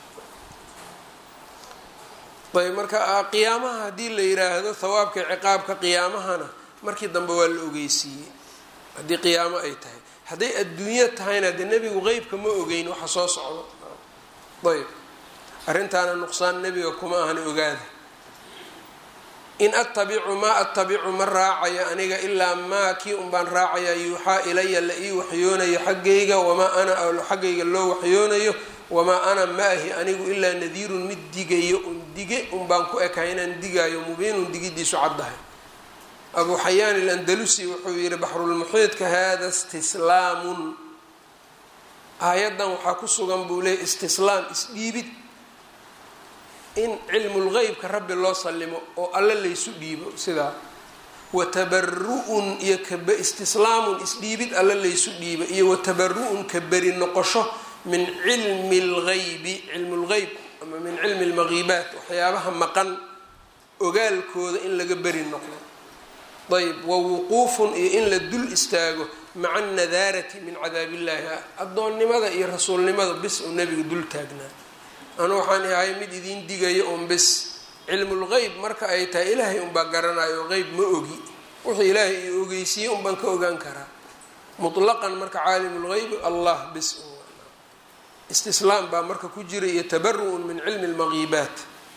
ayb marka qiyaamaha haddii la yiraahdo hawaabka ciqaabka qiyaamahana markii dambe waa la ogeysiiyey haddii qiyaamo ay tahay. hadday adduunyo tahayna dee nebigu qeybka ma ogeyn waxa soo socdo. ayb arrintaana nuqsaan nebiga kuma ahana ogaada. in attabicu maa attabicu ma raacayo aniga ilaa maa kii un baan raacaya yuuxaa ilaya la ii waxyoonayo xaggayga wamaa ana xaggayga loo waxyoonayo wamaa ana ma ahi anigu ilaa nadiirun mid digayo dige un baan ku ekahay inaan digaayo mubiinun digidiisu caddahay. abu xayaan alandalusi wuxuu yihi baxrulmuxiidka hada istislaamun aayaddan waxaa ku sugan buu leeyay istislaam isdhiibid in cilmulgeybka rabbi loo sallimo oo alle laysu dhiibo sidaa watabaru-un iyo istislaamun isdhiibid alle laysu dhiibo iyo watabaru-un ka beri noqosho min cilmi lgeybi cilmulgeyb ama min cilmi lmagiibaat waxyaabaha maqan ogaalkooda in laga beri noqdo. ayb wawuquufun iyo in la dul istaago maca anadaarati min cadaab illaahi addoonnimada iyo rasuulnimada bis uu nebiga dul taagnaa. anu waxaan ahay mid idiin digayo un bis cilmulgeyb marka ay tahay ilaahay unbaa garanayo qeyb ma ogi wixii ilaahay i ogeysiiyey unbaan ka ogaan karaa mutlaqan marka caalimulgeybi allah bis istislaam baa marka ku jira iyo tabaru-un min cilmi lmagiibaat.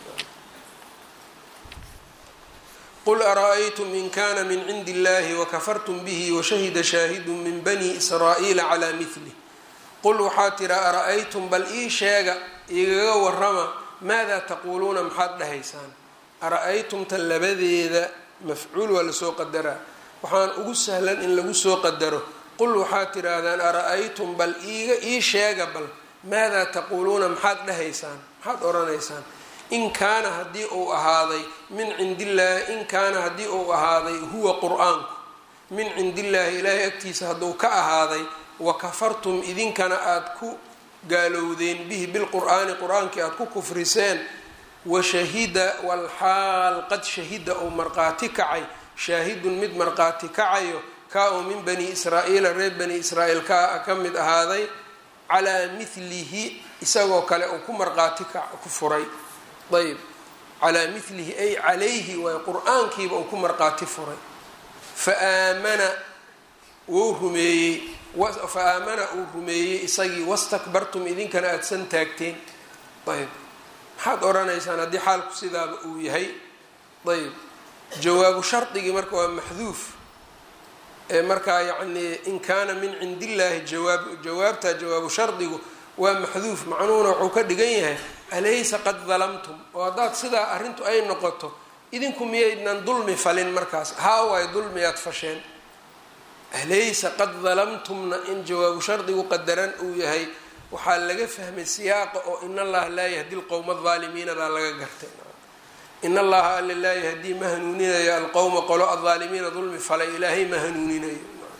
qul ara-aytum in kana min cindi illahi wakafartum bihi washahida shaahidu min bani israa'iila calaa milih. qul waxaa tira ara-aytum bal ii sheega igaga warama maadaa taquuluuna maxaad dhahaysaan. ara-aytumta labadeeda mafcuul waa lasoo qadaraa waxaan ugu sahlan in lagu soo qadaro qul waxaad tiraahdaan ara-aytum bal ii sheega bal maadaa taquuluuna maxaad dhahaysaan maxaad odhanaysaan. in kaana haddii uu ahaaday min cindillaahi in kaana haddii uu ahaaday huwa qur-aanku min cindillaahi ilaahay agtiisa hadduu ka ahaaday wakafartum idinkana aada ku gaalowdeen bihi bilqur'aani qur-aankii aada ku kufriseen washahida walxaal qad shahida ou marqaati kacay shaahidun mid marqaati kacayo kaa oo min bani israa'iila reer bani israa'iil kaa ka mid ahaaday calaa milihi isagoo kale uu ku marqaati ku furay. ayb calaa milihi ay calayhi waay qur-aankiiba uu ku marqaati furay. faamana uu rumeeyey isagii wastakbartum idinkana aada san taagteen. ayb maxaad odhanaysaan haddii xaalku sidaaba uu yahay. ayb jawaabu shardigii marka waa maxduuf markaa yacnii in kaana min cindi illaahi jawaabta jawaabu shardigu waa maxduuf macnuhuna wuxuu ka dhigan yahay alaysa qad dalamtum oo haddaad sidaa arrintu ay noqoto idinku miyaydnan dulmi falin markaas haa waay dulmiyaad fasheen. alaysa qad dalamtumna in jawaabu shardigu qadaran uu yahay waxaa laga fahmay siyaaqa oo in allaha laa yahdi lqowma adaalimiina baa laga gartay. in allaha alla laa yahdii ma hanuuninayo alqowma qolo adaalimiina dulmi falay ilaahay ma hanuuninayo.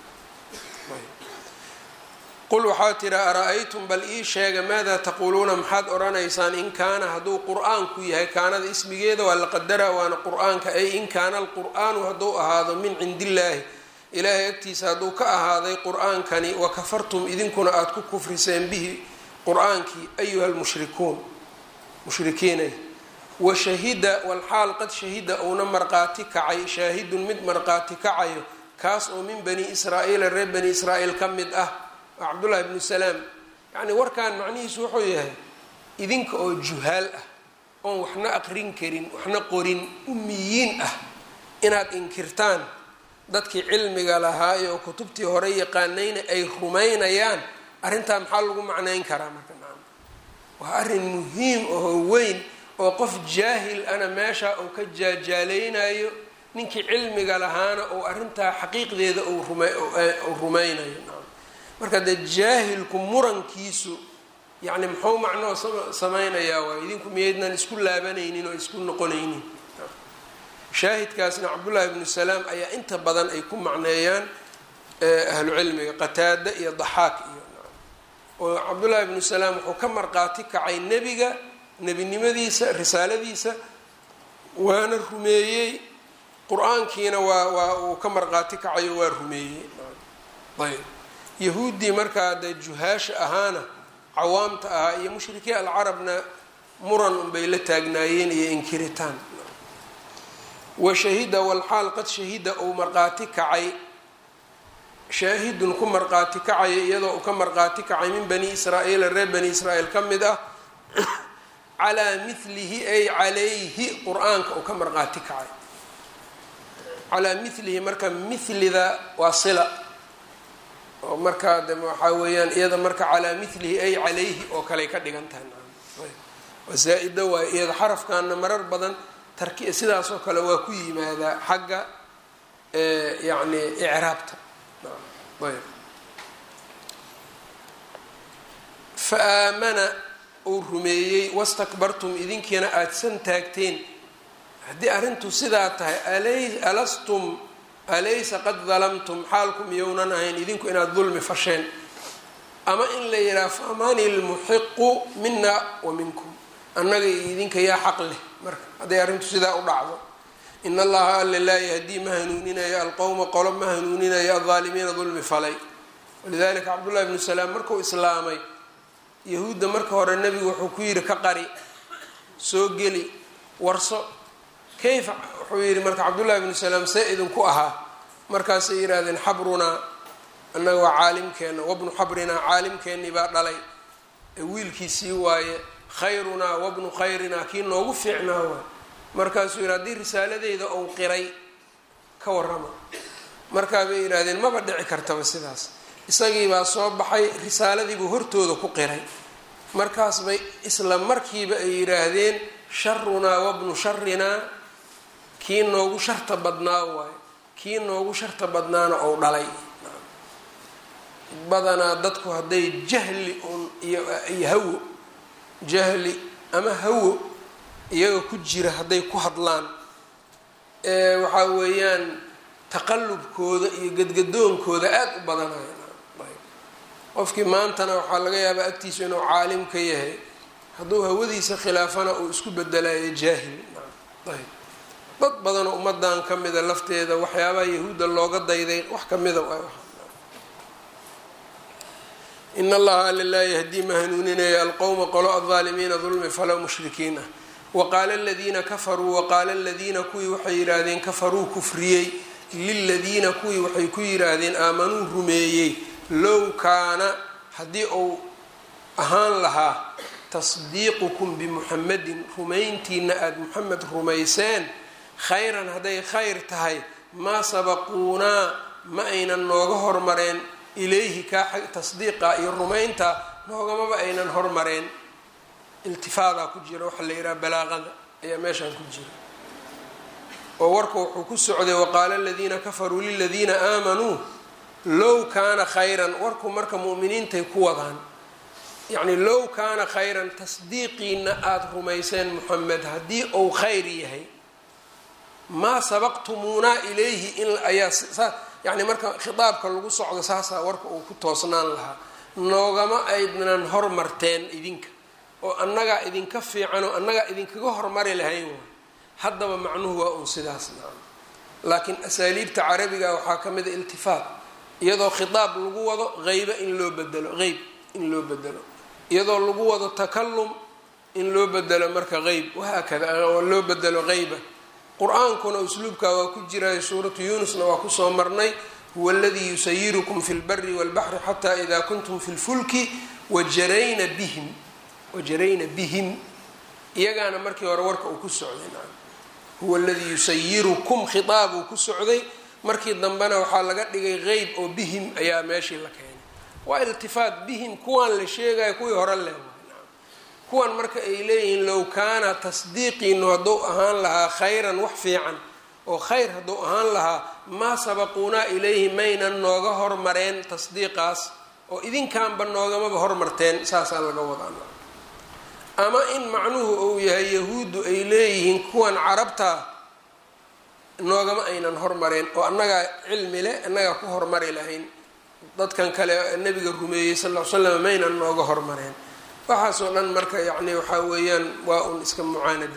qul waxaa tira ara-aytum bal ii sheega maadaa taquuluuna maxaad odhanaysaan in kaana hadduu qur-aanku yahay kaanada ismigeeda waa la qadaraa waana qur-aanka ay in kaana alqur-aanu hadduu ahaado min cindi illaahi ilaahay agtiisa hadduu ka ahaaday qur-aankani wakafartum idinkuna aada ku kufriseen bihi qur-aankii ayuha lmushrikuun mushrikiinay washahida walxaal qad shahida uuna marqaati kacay shaahidun mid marqaati kacayo kaas oo min bani israa'iila reer bani israa'iil ka mid ah cabdullahi bnu salaam. yacnii warkaan macnihiisu wuxuu yahay idinka oo juhaal ah oon waxna aqrin karin waxna qorin ummiyiin ah inaad inkirtaan dadkii cilmiga lahaa iyo kutubtii hore yaqaanayna ay rumaynayaan arrintaa maxaa lagu macnayn karaa marka waa arrin muhiim oo weyn oo qof jaahil ana meesha uu ka jaajaalaynayo ninkii cilmiga lahaana ou arrintaa xaqiiqdeeda uu rumaynayo. marka dee jaahilku murankiisu yacni muxuu macnoo samaynayaa waay idinku miyaydnan isku laabanaynin oo isku noqonaynin. shaahidkaasna cabdullaahi ibnu salaam ayaa inta badan ay ku macneeyaan ahlu cilmiga qataada iyo daxaak iyo oo cabdullaahi ibnu salaam wuxuu ka marqaati kacay nebiga nebinimadiisa risaaladiisa waana rumeeyey qur-aankiina waa uu ka marqaati kacayo waa rumeeyey. ayb yahuuddii markaa dee juhaasha ahaana cawaamta ahaa iyo mushrikiin alcarabna muran unbay la taagnaayeen iyo inkiritaan. washahida walxaal qad shahida uu marqaati kacay shaahidun ku marqaati kacaya iyadoo uu ka marqaati kacay min bani israa'iila reer bani israa'iil ka mid ah calaa milihi ay calayhi qur-aanka uu ka marqaati kacay. calaa milihi marka milida waa sila oo markaa de waxaa weeyaan iyada marka calaa milihi ay calayhi oo kaley ka dhigan tahay waa zaa-ida waay iyada xarafkaana marar badan sidaasoo kale waa ku yimaadaa xagga yacni icraabta. ayb fa aamana uu rumeeyey wastakbartum idinkiina aada san taagteen. haddii arrintu sidaa tahay alaysa qad dalamtum xaalkum iyounan ahayn idinku inaad dulmi fasheen. ama in la yidhaha famani lmuxiqu mina wa minkum annaga iyo idinka yaa xaq leh marka hadday arrintu sidaa u dhacdo. in allaha alla laa yahdii ma hanuuninayo alqowma qolo ma hanuuninayo aldaalimiina dulmi falay. walidalika cabdullahi ibnu salaam markuu islaamay yahuudda marka hore nebigu wuxuu ku yidhi ka qari soo geli warso kayfa wuxuu yidhi marka cabdullahi ibnu salaam see idinku ahaa markaasay yidhaahdeen xabrunaa annaga waa caalimkeenna wabnu xabrinaa caalimkeennii baa dhalay wiilkiisii waaye khayrunaa wabnu khayrinaa kii noogu fiicnaa waay. markaasuu yidhi haddii risaaladeyda ou qiray ka warrama markaa bay yidhaahdeen maba dhici kartaba sidaas. isagiibaa soo baxay risaaladiibuu hortooda ku qiray markaas bay isla markiiba ay yidhaahdeen sharunaa wabnu sharinaa kii noogu sharta badnaa waayo kii noogu sharta badnaana ou dhalay. badanaa dadku hadday jahli un iyo hawo jahli ama hawo iyaga ku jira hadday ku hadlaan waxaa weeyaan taqallubkooda iyo gadgadoonkooda aada u badanaya. qofkii maantana waxaa laga yaabaa agtiisu inuu caalim ka yahay hadduu hawadiisa khilaafana uu isku bedelayo jaahil. ayb dad badanoo ummadan ka mida lafteeda waxyaabaha yahuudda looga dayday wax kamida in allaha alla laa yahdii ma hanuuninaya alqowma qolo aldaalimiina dulmi falow mushrikiin ah. waqaala aladiina kafaruu waqaala aladiina kuwii waxay yidhaahdeen kafaruu kufriyey liladiina kuwii waxay ku yidhaahdeen aamanuu rumeeyey low kaana haddii uu ahaan lahaa tasdiiqukum bimuxamedin rumayntiina aada muxamed rumayseen khayran hadday khayr tahay maa sabaquunaa ma aynan nooga hormareen ilayhi kaa tasdiiqa iyo rumaynta noogamaba aynan hormareen. iltifaadaa ku jira waxaa la yidhaha balaaqada ayaa meeshaan ku jira oo warka wuxuu ku socday waqaala aladiina kafaruu liladiina aamanuu low kaana khayran warku marka mu'miniintay ku wadaan yacni low kaana khayran tasdiiqiina aada rumayseen muxamed haddii uu khayr yahay maa sabaqtumuunaa ilayhi in ayaa yani marka khitaabka lagu socdo saasaa warka uu ku toosnaan lahaa noogama aydnan hormarteen idinka oo annagaa idinka fiican oo annagaa idinkaga hormari lahayn waay. haddaba macnuhu waa un sidaas naam. laakiin asaaliibta carabiga waxaa ka mida iltifaat iyadoo khitaab lagu wado hayba in loo bedelo hayb in loo bedelo iyadoo lagu wado takalum in loo bedelo marka hayb wahaakada oo loo bedelo hayba. qur-aankuna usluubkaa waa ku jirayo suuratu yuunusna waa kusoo marnay huwa aladii yusayirukum fi lbari walbaxri xataa idaa kuntum fi lfulki wajarayna bihim iyagaana markii hore warka uu ku socday huwa aladii yusayirukum khitaab uu ku socday markii dambena waxaa laga dhigay qeyb oo bihim ayaa meeshii la keenay. waa iltifaat bihim kuwaan la sheegayo kuwii hore leh kuwan marka ay leeyihiin low kaana tasdiiqiinu hadduu ahaan lahaa khayran wax fiican oo khayr hadduu ahaan lahaa maa sabaquunaa ilayhi maynan nooga hormareen tasdiiqaas oo idinkaanba noogamaba hormarteen saasaa laga wadaa. ama in macnuhu uu yahay yahuuddu ay leeyihiin kuwan carabta noogama aynan hormareen oo annagaa cilmi leh annagaa ku hormari lahayn dadkan kale nabiga rumeeyey sal ll ly slam maynan nooga hormareen. waxaasoo dhan marka yacni waxaa weeyaan waa un iska mucaanada.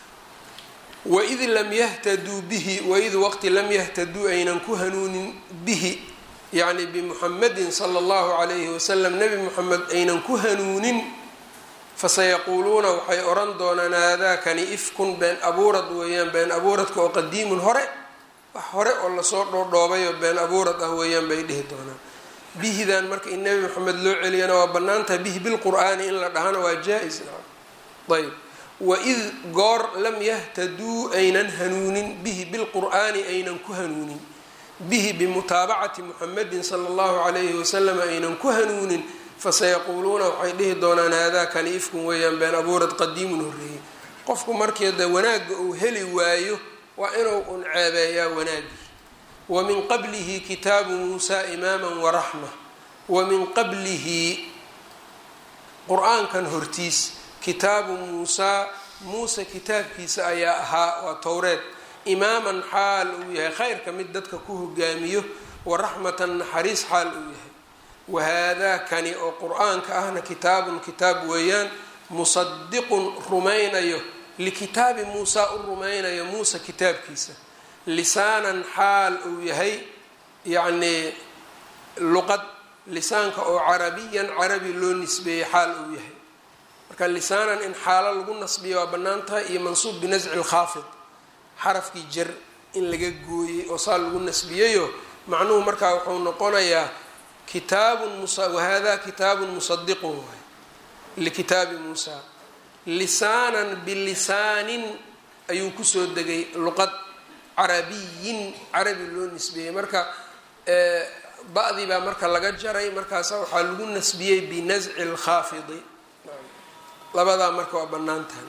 waid lam yahtaduu bihi waid waqti lam yahtaduu aynan ku hanuunin bihi yacni bimuxamadin sala allahu calayhi wasalam nebi moxamed aynan ku hanuunin fasayaquuluuna waxay odhan doonaan haadaakani ifkun been abuurad weeyaan been abuuradka oo qadiimun hore wax hore oo lasoo dhoodhoobay oo been abuurad ah weeyaan bay dhihi doonaan. bihidan marka in nebi moxamed loo celiyana waa bannaantahay bihi bilqur'aani in la dhahana waa jaa-is. ayb waid goor lam yahtaduu aynan hanuunin bihi bilqur'aani aynan ku hanuunin bihi bimutaabacati muxamedin sala allahu calayhi wasalam aynan ku hanuunin fasayaquuluuna waxay dhihi doonaan haadaakani ifkun weeyaan been abuurad qadiimun horreeyey. qofku markii de wanaagga uu heli waayo waa inuu un ceebeeyaa wanaagii. wa min qablihi kitaabu muusaa imaama waraxma wa min qablihi qur-aankan hortiis kitaabu muusaa muuse kitaabkiisa ayaa ahaa waa towreed imaaman xaal uu yahay khayrka mid dadka ku hogaamiyo waraxmatan naxariis xaal uu yahay. wahaadaakani oo qur-aanka ahna kitaabun kitaab weeyaan musadiqun rumaynayo likitaabi muusaa u rumaynayo muuse kitaabkiisa lisaanan xaal uu yahay yacnii luqad lisaanka oo carabiyan carabi loo nisbeeyey xaal uu yahay. marka lisaanan in xaalo lagu nasbiyo waa bannaan tahay iyo mansuub binasci lkhaafid xarafkii jar in laga gooyey oo saa lagu nasbiyeyo macnuhu markaa wuxuu noqonayaa wahada kitaabun musadiqun waay likitaabi muusaa lisaanan bilisaanin ayuu kusoo degay luqad carabiyin carabi loo nisbeeyey marka ba-dii baa marka laga jaray markaasa waxaa lagu nasbiyey binasci lkhaafidi labadaa marka waa bannaan tahay.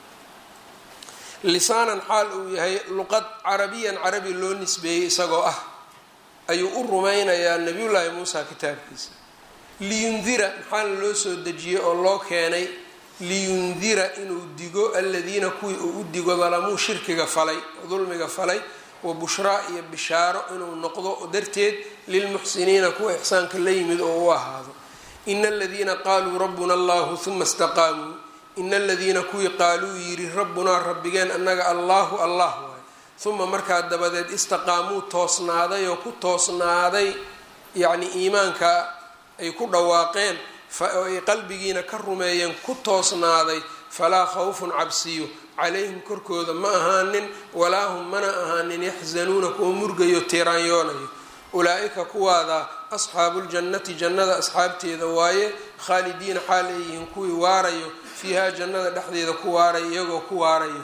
lisaanan xaal uu yahay luqad carabiyan carabi loo nisbeeyey isagoo ah ayuu u rumaynayaa nabiyullaahi muusa kitaabkiisa. liyundira maxaana loo soo dejiyey oo loo keenay liyundira inuu digo aladiina kuwii uu u digo dalamuu shirkiga falay dulmiga falay wa bushraa iyo bishaaro inuu noqdo darteed lilmuxsiniina kuwa ixsaanka la yimid oo u ahaado. ina aladiina qaaluu rabbuna allahu uma istaqaamuu ina aladiina kuwii qaaluu yidhi rabbunaa rabbigeen annaga allaahu allah uma markaa dabadeed istaqaamuu toosnaaday oo ku toosnaaday yacni iimaanka ay ku dhawaaqeen oo ay qalbigiina ka rumeeyeen ku toosnaaday falaa khawfun cabsiyo calayhim korkooda ma ahaanin walaa hum mana ahaanin yaxzanuuna kuwa murgayo tiiraanyoonayo. ulaa-ika kuwaada asxaabuuljannati jannada asxaabteeda waaye khaalidiina xaal ay yihiin kuwii waarayo fiihaa jannada dhexdeeda ku waarayo iyagoo ku waarayo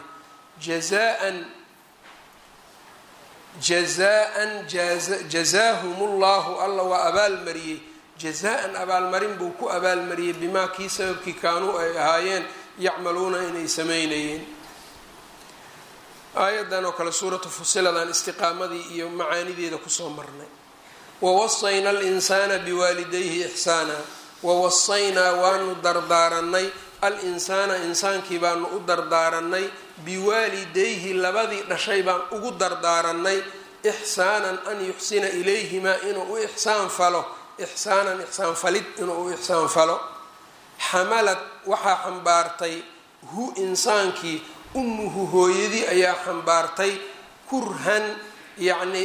jazaahum ullahu alla waa abaalmariyey jazaan abaalmarin buu ku abaalmariyey bimaa kii sababkii kaanuu ay ahaayeen yacmaluuna inay samaynayeen. aayaddan oo kale suuratu fusiladan istiqaamadii iyo macaanideeda kusoo marnay. wawasayna alinsaana biwaalidayhi ixsaana wawasaynaa waanu dardaaranay al-insaana insaankii baanu u dardaaranay biwaalidayhi labadii dhashay baan ugu dardaaranay ixsaanan an yuxsina ilayhimaa inuu u ixsaan falo ixsaanan ixsaan falid inuu u ixsaan falo. xamalad waxaa xambaartay hu insaankii ummuhu hooyadii ayaa xambaartay kurhan yacni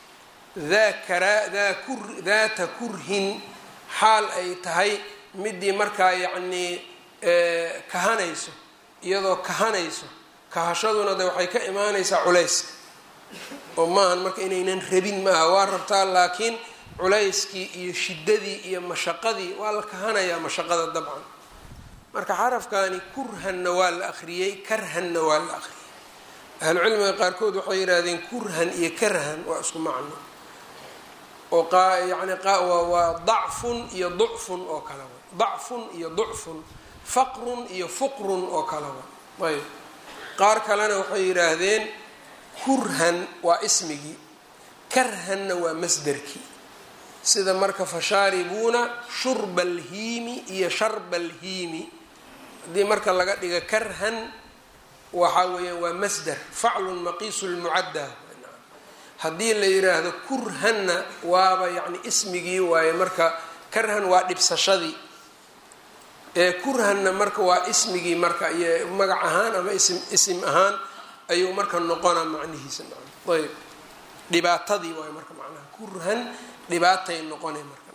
daata kurhin xaal ay tahay midii markaa yacnii kahanayso iyadoo kahanayso kahashaduna de waxay ka imaanaysaa culayska oo maahan marka inaynan rabin maaha waa rabtaa laakiin culayskii iyo shiddadii iyo mashaqadii waa la kahanayaa mashaqada dabcan. marka xarafkani kurhanna waa la akhriyey karhanna waa la akhriyey. ahlucilmiga qaarkood waxay yidhaahdeen kurhan iyo karhan waa isku macno oo yani waa dacfun iyo ducfun oo kaleba dacfun iyo ducfun faqrun iyo fuqrun oo kaleba ayb qaar kalena waxay yidhaahdeen kurhan waa ismigii, karhanna waa masderkii. sida marka fashaaribuuna shurba alhiimi iyo sharba alhiimi, haddii marka laga dhiga karhan waxaa weeyaan waa masder faclun maqiisu lmucadda. haddii la yiraahdo kurhanna waaba yacni ismigii waaye, marka karhan waa dhibsashadii, kurhanna marka waa ismigii marka iyo magac ahaan ama isim ahaan ayuu marka noqona macnihiisa. ayb dhibaatadii waaye marka macnaha kurhan dhibaatay noqonay marka.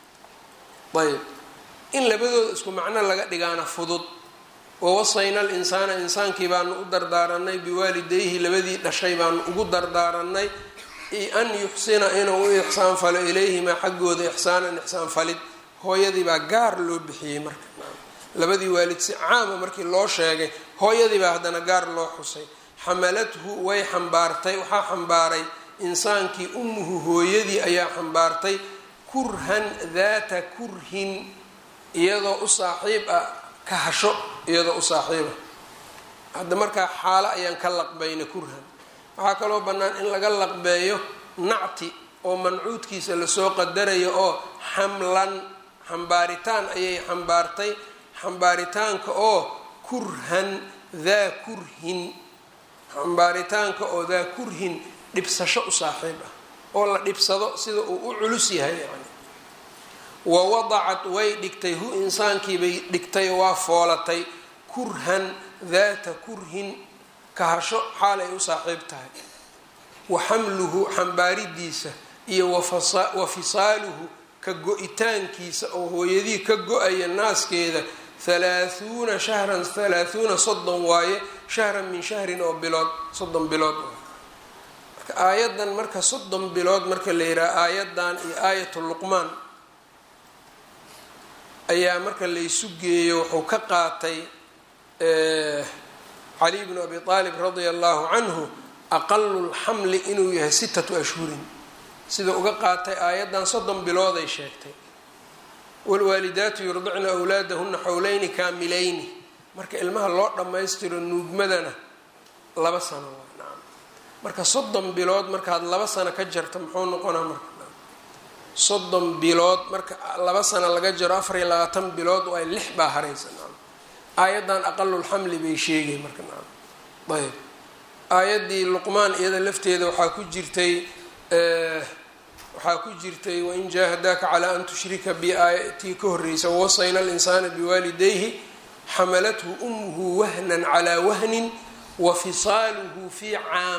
ayb in labadooda isku macno laga dhigaana fudud. wawasayna alinsaana insaankii baanu u dardaaranay biwaalidayhi labadii dhashay baanu ugu dardaaranay an yuxsina inuu u ixsaan falo ilayhimaa xaggooda ixsaanan ixsaan falid. hooyadii baa gaar loo bixiyey marka, labadii waalid si caama markii loo sheegay, hooyadii baa haddana gaar loo xusay. xamalathu way xambaartay, waxaa xambaaray insaankii ummuhu hooyadii ayaa xambaartay, kurhan daata kurhin iyadoo u saaxiib ah kahasho, iyadoo u saaxiiba. hadda markaa xaalo ayaan ka laqbayna kurhan. waxaa kaloo bannaan in laga laqbeeyo nacti oo mancuudkiisa lasoo qadarayo oo xamlan xambaaritaan ayay xambaartay, xambaaritaanka oo kurhan daa kurhin, xambaaritaanka oo daa kurhin dhibsasho u saaxiib ah oo la dhibsado sida uu u culus yahay yani. wa wadacat way dhigtay hu insaankiibay dhigtay oo waa foolatay, kurhan daata kurhin kahasho xaalay u saaxiib tahay. wa xamluhu xambaaridiisa iyo wa fisaaluhu ka go-itaankiisa oo hooyadii ka go-aya naaskeeda 30 shahran 30 soddon waaye, shahran min shahrin oo bilood 30 bilood. marka aayadan marka 30 bilood marka la yiraahdo aayadan iyo aayatu luqmaan ayaa marka la isu geeyo wuxuu ka qaatay cali bnu abi aalib radia allahu canhu aqalu lxamli inuu yahay 6 ashhurin, sida uga qaatay aayadan 30 bilooday sheegtay. waalwaalidaatu yurdicna awlaadahuna xawlayni kaamilayni, marka ilmaha loo dhammaystiro nuugmadana 2 sano. nacam marka 30 bilood markaad 2 sano ka jarta muxuu noqonaa marka 30 bilood marka 2 sano laga jaro 24 bilood waa 6 baa haraysa. nacam aayadan aqalulxamli bay sheegay marka. nacam ayb aayaddii luqmaan iyada lafteeda waxaa ku jirtay wain jaahadaaka calaa an tushrika bi aayatii ka horreysa. wawasayna alinsaana biwaalidayhi xamalathu umuhu wahnan calaa wahnin wafisaaluhu fii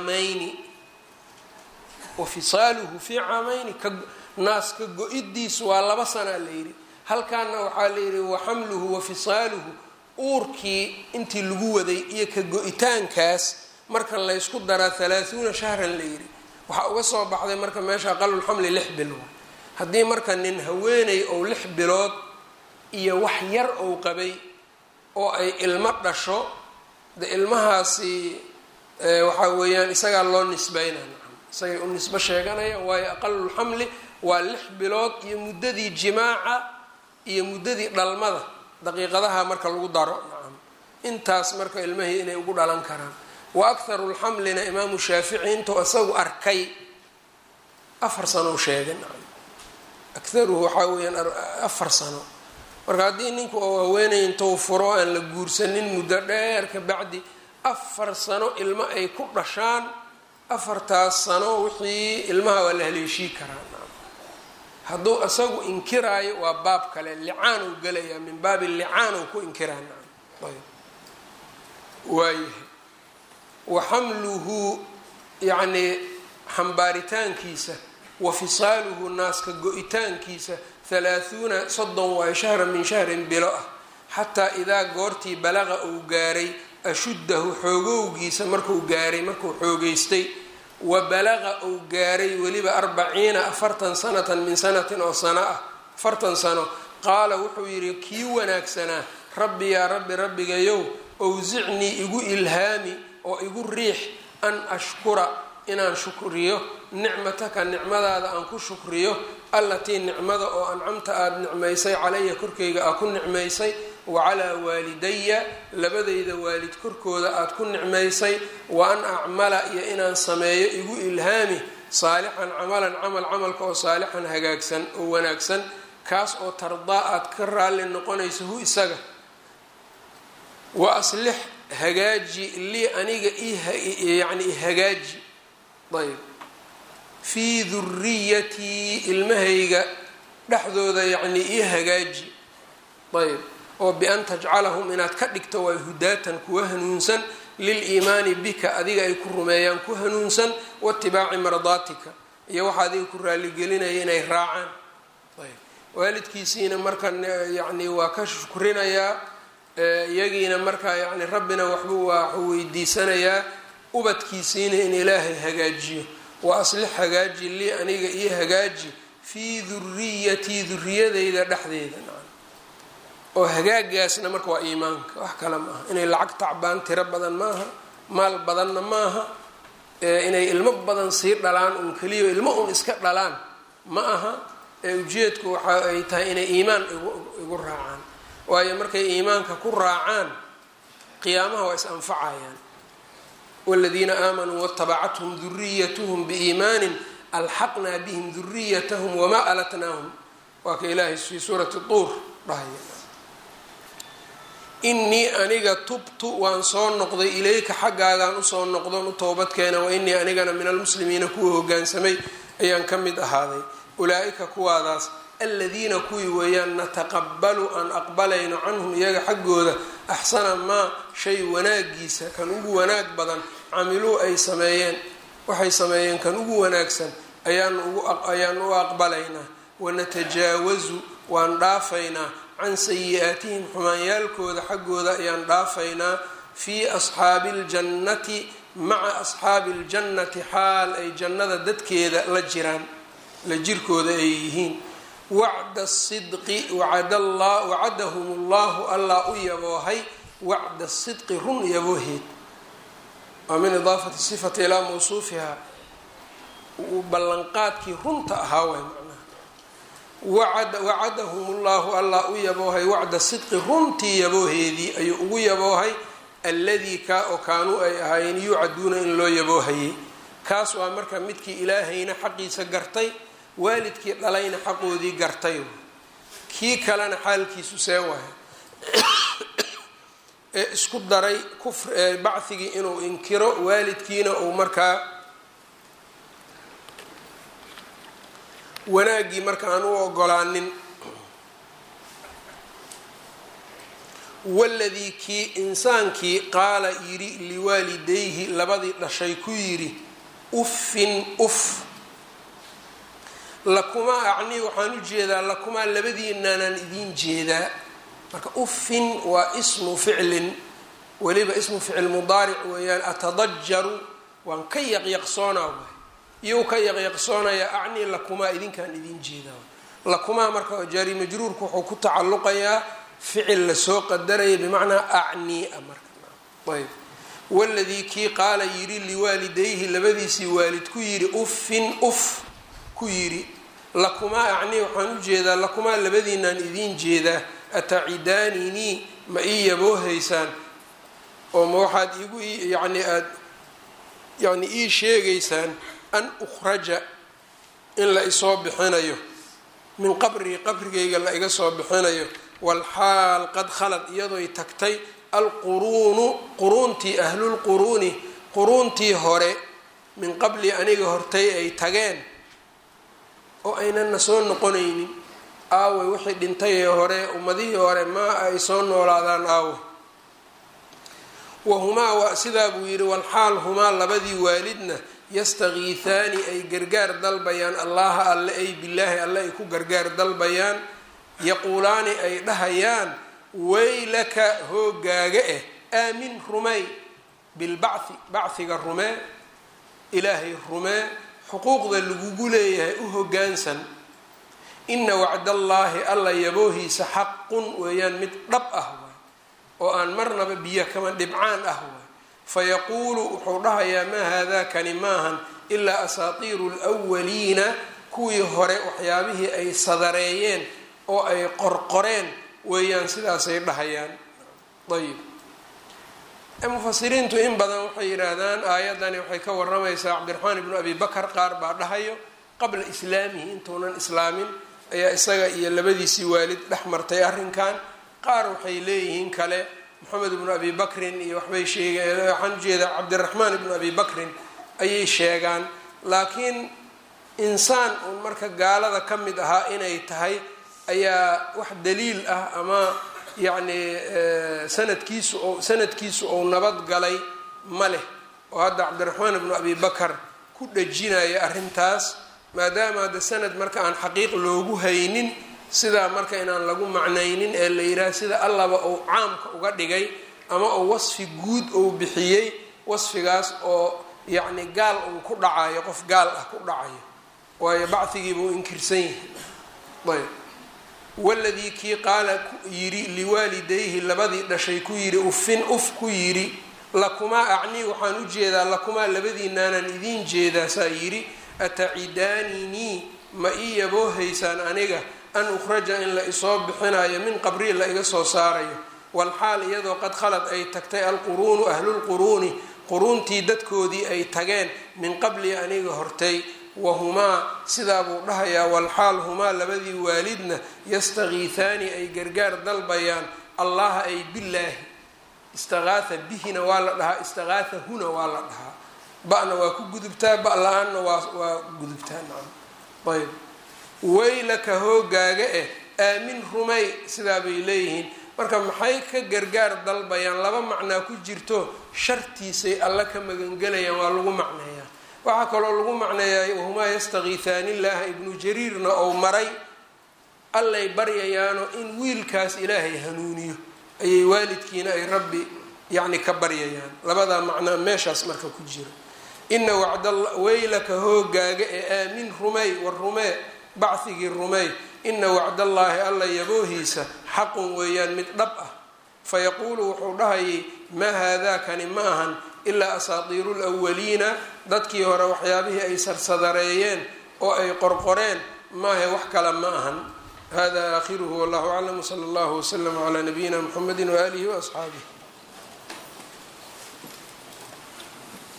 caamayni naaska go-idiisu waa 2 sanaa la yidhi. halkaana waxaa la yidhi waxamluhu wafisaaluhu uurkii intii lagu waday iyo ka go-itaankaas marka laysku daraa 30 shahran la yidhi. waxaa uga soo baxday marka meesha aqalulxamli 6 bilood. haddii marka nin haweeney ou 6 bilood iyo wax yar ou qabay oo ay ilmo dhasho, de ilmahaasi waxaa weeyaan isagaa loo nisbeynaa, isagay u nisbo sheeganaya, waayo aqalulxamli waa 6 bilood iyo muddadii jimaaca iyo muddadii dhalmada daqiiqadaha marka lagu daro. nacam intaas marka ilmahii inay ugu dhalan karaan. wa akharu lxamlina imaamu shaafici intuu isagu arkay 4 sano sheegay. nacam akharuhu waxaa weeyaan 4 sano. marka haddii ninku oo haweenay intuu furo aan la guursanin muddo dheer ka bacdi 4 sano ilmo ay ku dhashaan, 4taas sano wixii ilmaha waa la haleeshii karaa. nacam hadduu isagu inkiraayo waa baab kale, licaan uu gelayaa, min baabi licaan uu ku inkiraa. nacam ayb waayahay. wa xamluhu yacnii xambaaritaankiisa, wa fisaaluhu naaska go-itaankiisa 30 soddon waayo, shahran min shahrin bilo ah, xataa idaa goortii balaqa uu gaaray ashuddahu xoogowgiisa markuu gaaray, markuu xoogeystay. wa balaqa uu gaaray weliba 40 sanatan min sanatin oo sano ah, 40 sano. qaala wuxuu yidhi kii wanaagsanaa, rabbi yaa rabbi rabbigayow, owsicnii igu ilhaami oo igu riix an ashkura inaan shukriyo nicmataka nicmadaada aan ku shukriyo, allatii nicmada oo ancamta aada nicmaysay calaya korkayga aa ku nicmaysay, wacalaa waalidaya labadayda waalid korkooda aada ku nicmaysay wa an acmala iyo inaan sameeyo igu ilhaami saalixan camalan camalka oo saalixan hagaagsan oo wanaagsan kaas oo tardaa aada ka raalli noqonayso hu isaga wa aslix hagaaji lii aniga yani ihagaaji ayb fii duriyatii ilmahayga dhexdooda yacni ii hagaaji ayb oo bian tajcalahum inaad ka dhigto waa hudaatan kuwa hanuunsan liliimaani bika adiga ay ku rumeeyaan ku hanuunsan waitibaaci mardaatika iyo waxaa adiga ku raaligelinaya inay raacaan ayb waalidkiisiina markan yani waa ka shukrinayaa iyagiina markaa yani rabbina waxbuu waxuu weydiisanayaa ubadkiisiina in ilaahay hagaajiyo wa aslix hagaaji lii aniga io hagaaji fii duriyatii duriyadayda dhexdeeda oo hagaagaasna marka waa iimaanka wax kale maaha inay lacag tacbaan tiro badan maaha maal badanna maaha inay ilmo badan sii dhalaan un keliya ilmo un iska dhalaan ma aha ujeedku waxa ay tahay inay iimaan igu raacaan waayo markay iimaanka ku raacaan qiyaamaha waa is anfacayaan wاladiina aamanuu wاtabacathum duriyathm biiimaanin alxaqnaa bihim duriyatahum wamaa alatnaahum waa ka ilaahay fii suurati tuur dhahaya inii aniga tubtu waan soo noqday ilayka xaggaagaan usoo noqdon u toobadkeena wainii anigana min almuslimiina kuwa hogaansamay ayaan ka mid ahaaday ulaa-ika kuwaadaas aladiina kuwii weeyaan nataqabalu aan aqbalayno canhum iyaga xaggooda axsana maa shay wanaagiisa kan ugu wanaag badan camiluu ay sameeyeen waxay sameeyeen kan ugu wanaagsan ayaan u aqbalaynaa wanatajaawazu waan dhaafaynaa can sayi-aatihim xumaanyaalkooda xaggooda ayaan dhaafaynaa fii asxaabi اljannati maca asxaabi اljannati xaal ay jannada dadkeeda la jiraan la jirkooda ay yihiin wacda sidqi wacadahum allahu allah u yaboohay wacda sidqi run yabooheed waa min idaafati sifati ilaa mawsuufiha ballanqaadkii runta ahaa way macnaha wacadahum llahu allah u yaboohay wacda sidqi runtii yabooheedii ayuu ugu yaboohay alladii kaa oo kaanuu ay ahaayeen yuucaduuna in loo yaboohayay kaas waa marka midkii ilaahayna xaqiisa gartay waalidkii dhalayna xaqoodii gartay kii kalena xaalkiisu see wahay ee isku daray bacigii inuu inkiro waalidkiina uu markaa wanaaggii marka aan u ogolaanin waladii kii insaankii qaala yidhi liwaalidayhi labadii dhashay ku yidhi uffin uf lakumaa acnii waxaan u jeedaa lakumaa labadiinaanaan idiin jeedaa marka uffin waa ismu ficlin weliba ismu ficil mudaaric weeyaan atadajaru waan ka yaqyaqsoonaa waay iyou ka yaqyaqsoonaya acnii lakumaa idinkaan idiin jeedaa lakumaa marka jaari majruurku wuxuu ku tacalluqayaa ficil lasoo qadaraya bimacnaa acnii marka ayb waladii kii qaala yidhi liwaalidayhi labadiisii waalid ku yidhi uffin uf ku yidhi lakumaa acnii waxaan u jeedaa lakumaa labadiinaan idiin jeedaa atacidaanini ma ii yaboohaysaan oo ma waxaad igu yani aada yani ii sheegaysaan an ukhraja in la isoo bixinayo min qabrii qabrigayga la iga soo bixinayo walxaal qad khalad iyadooy tagtay alquruunu quruuntii ahlulquruuni quruuntii hore min qabli aniga hortay ay tageen oo aynana soo noqonaynin aaway wixii dhintay ee hore ummadihii hore maa ay soo noolaadaan aaway wahumaa sidaa buu yidhi walxaal humaa labadii waalidna yastakiihaani ay gargaar dalbayaan allaha alle ay bilaahi alle ay ku gargaar dalbayaan yaquulaani ay dhahayaan waylaka hoogaaga aamin rumey bilbacthi bachiga rumee ilaahay rumee xuquuqda lagugu leeyahay u hoggaansan ina wacdallaahi alla yaboohiisa xaqun weeyaan mid dhab ah waay oo aan marnaba biyo kama dhibcaan ah waay fayaquulu wuxuu dhahayaa maa haadaakani maahan ilaa asaatiiru lwaliina kuwii hore waxyaabihii ay sadareeyeen oo ay qorqoreen weeyaan sidaasay dhahayaan. ayib mufasiriintu in badan waxay yidhaahdaan aayadani waxay ka waramaysaa cabdiraxmaan ibnu abi bakar, qaar baa dhahayo qabla islaamihi intuunan islaamin ayaa isaga iyo labadiisii waalid dhex martay arrinkan. qaar waxay leeyihiin kale moxamed ibnu abi bakrin iyo waxbay sheegeen, waxaan ujeedaa cabdiraxmaan ibnu abi bakrin ayay sheegaan. laakiin insaan uun marka gaalada ka mid ahaa inay tahay ayaa wax daliil ah ama yacni sanadkiisu ou nabad galay ma leh, oo hadda cabdiraxmaan ibnu abi bakar ku dhajinaya arrintaas, maadaama hadda sanad marka aan xaqiiq loogu haynin, sidaa marka inaan lagu macnaynin ee la yidhaah sida allaba uu caamka uga dhigay ama uu wasfi guud uu bixiyey, wasfigaas oo yacni gaal uu ku dhacayo, qof gaal ah ku dhacayo, waayo bacdigiibuu inkirsan yahay. ayb waladii kii qaala yidhi liwaalidayhi labadii dhashay ku yidhi ufin uf ku yidhi, lakumaa acnii waxaan u jeedaa lakumaa labadiinaanaan idiin jeedaa saa yidhi, atacidaanii ma ii yaboohaysaan aniga an ukhraja in la isoo bixinayo min qabrii la iga soo saarayo, walxaal iyadoo qad khalad ay tagtay alquruunu ahlulquruuni quruuntii dadkoodii ay tageen min qablii aniga hortay, wahumaa sidaa buu dhahayaa walxaal humaa labadii waalidna yastakiihaani ay gargaar dalbayaan allaha ay billaahi, istaqaatha bihina waa la dhahaa, istaqaathahuna waa la dhahaa, ba'na waa ku gudubtaa, ba la-aanna waa gudubtaa. ayb waylaka hoogaaga aamin rumay, sidaa bay leeyihiin. marka maxay ka gargaar dalbayaan? laba macnaa ku jirto, shartiisay alla ka magangelayaan waa lagu macneeyaa. waxaa kaloo lagu macneeyaa wahumaa yastakiihaani illaaha, ibnu jariirna ou maray allay baryayaano in wiilkaas ilaahay hanuuniyo, ayay waalidkiina ay rabbi yacni ka baryayaan. labadaa macnaa meeshaas marka ku jira. ina waylaka hoogaaga aamin rumey, war rumee bacigii rumey, ina wacdallaahi alla yaboohiisa xaqun weeyaan mid dhab ah. fayaquulu wuxuu dhahayay maa haadaakani ma ahan ilaa asaatiiru lwaliina, dadkii hore waxyaabihii ay sarsadareeyeen oo ay qorqoreen maahe wax kale ma ahan. hada aakhiruhu wallahu aclam, sala allahu waslama calaa nabiyina muxamedi waaalihi waasxaabih.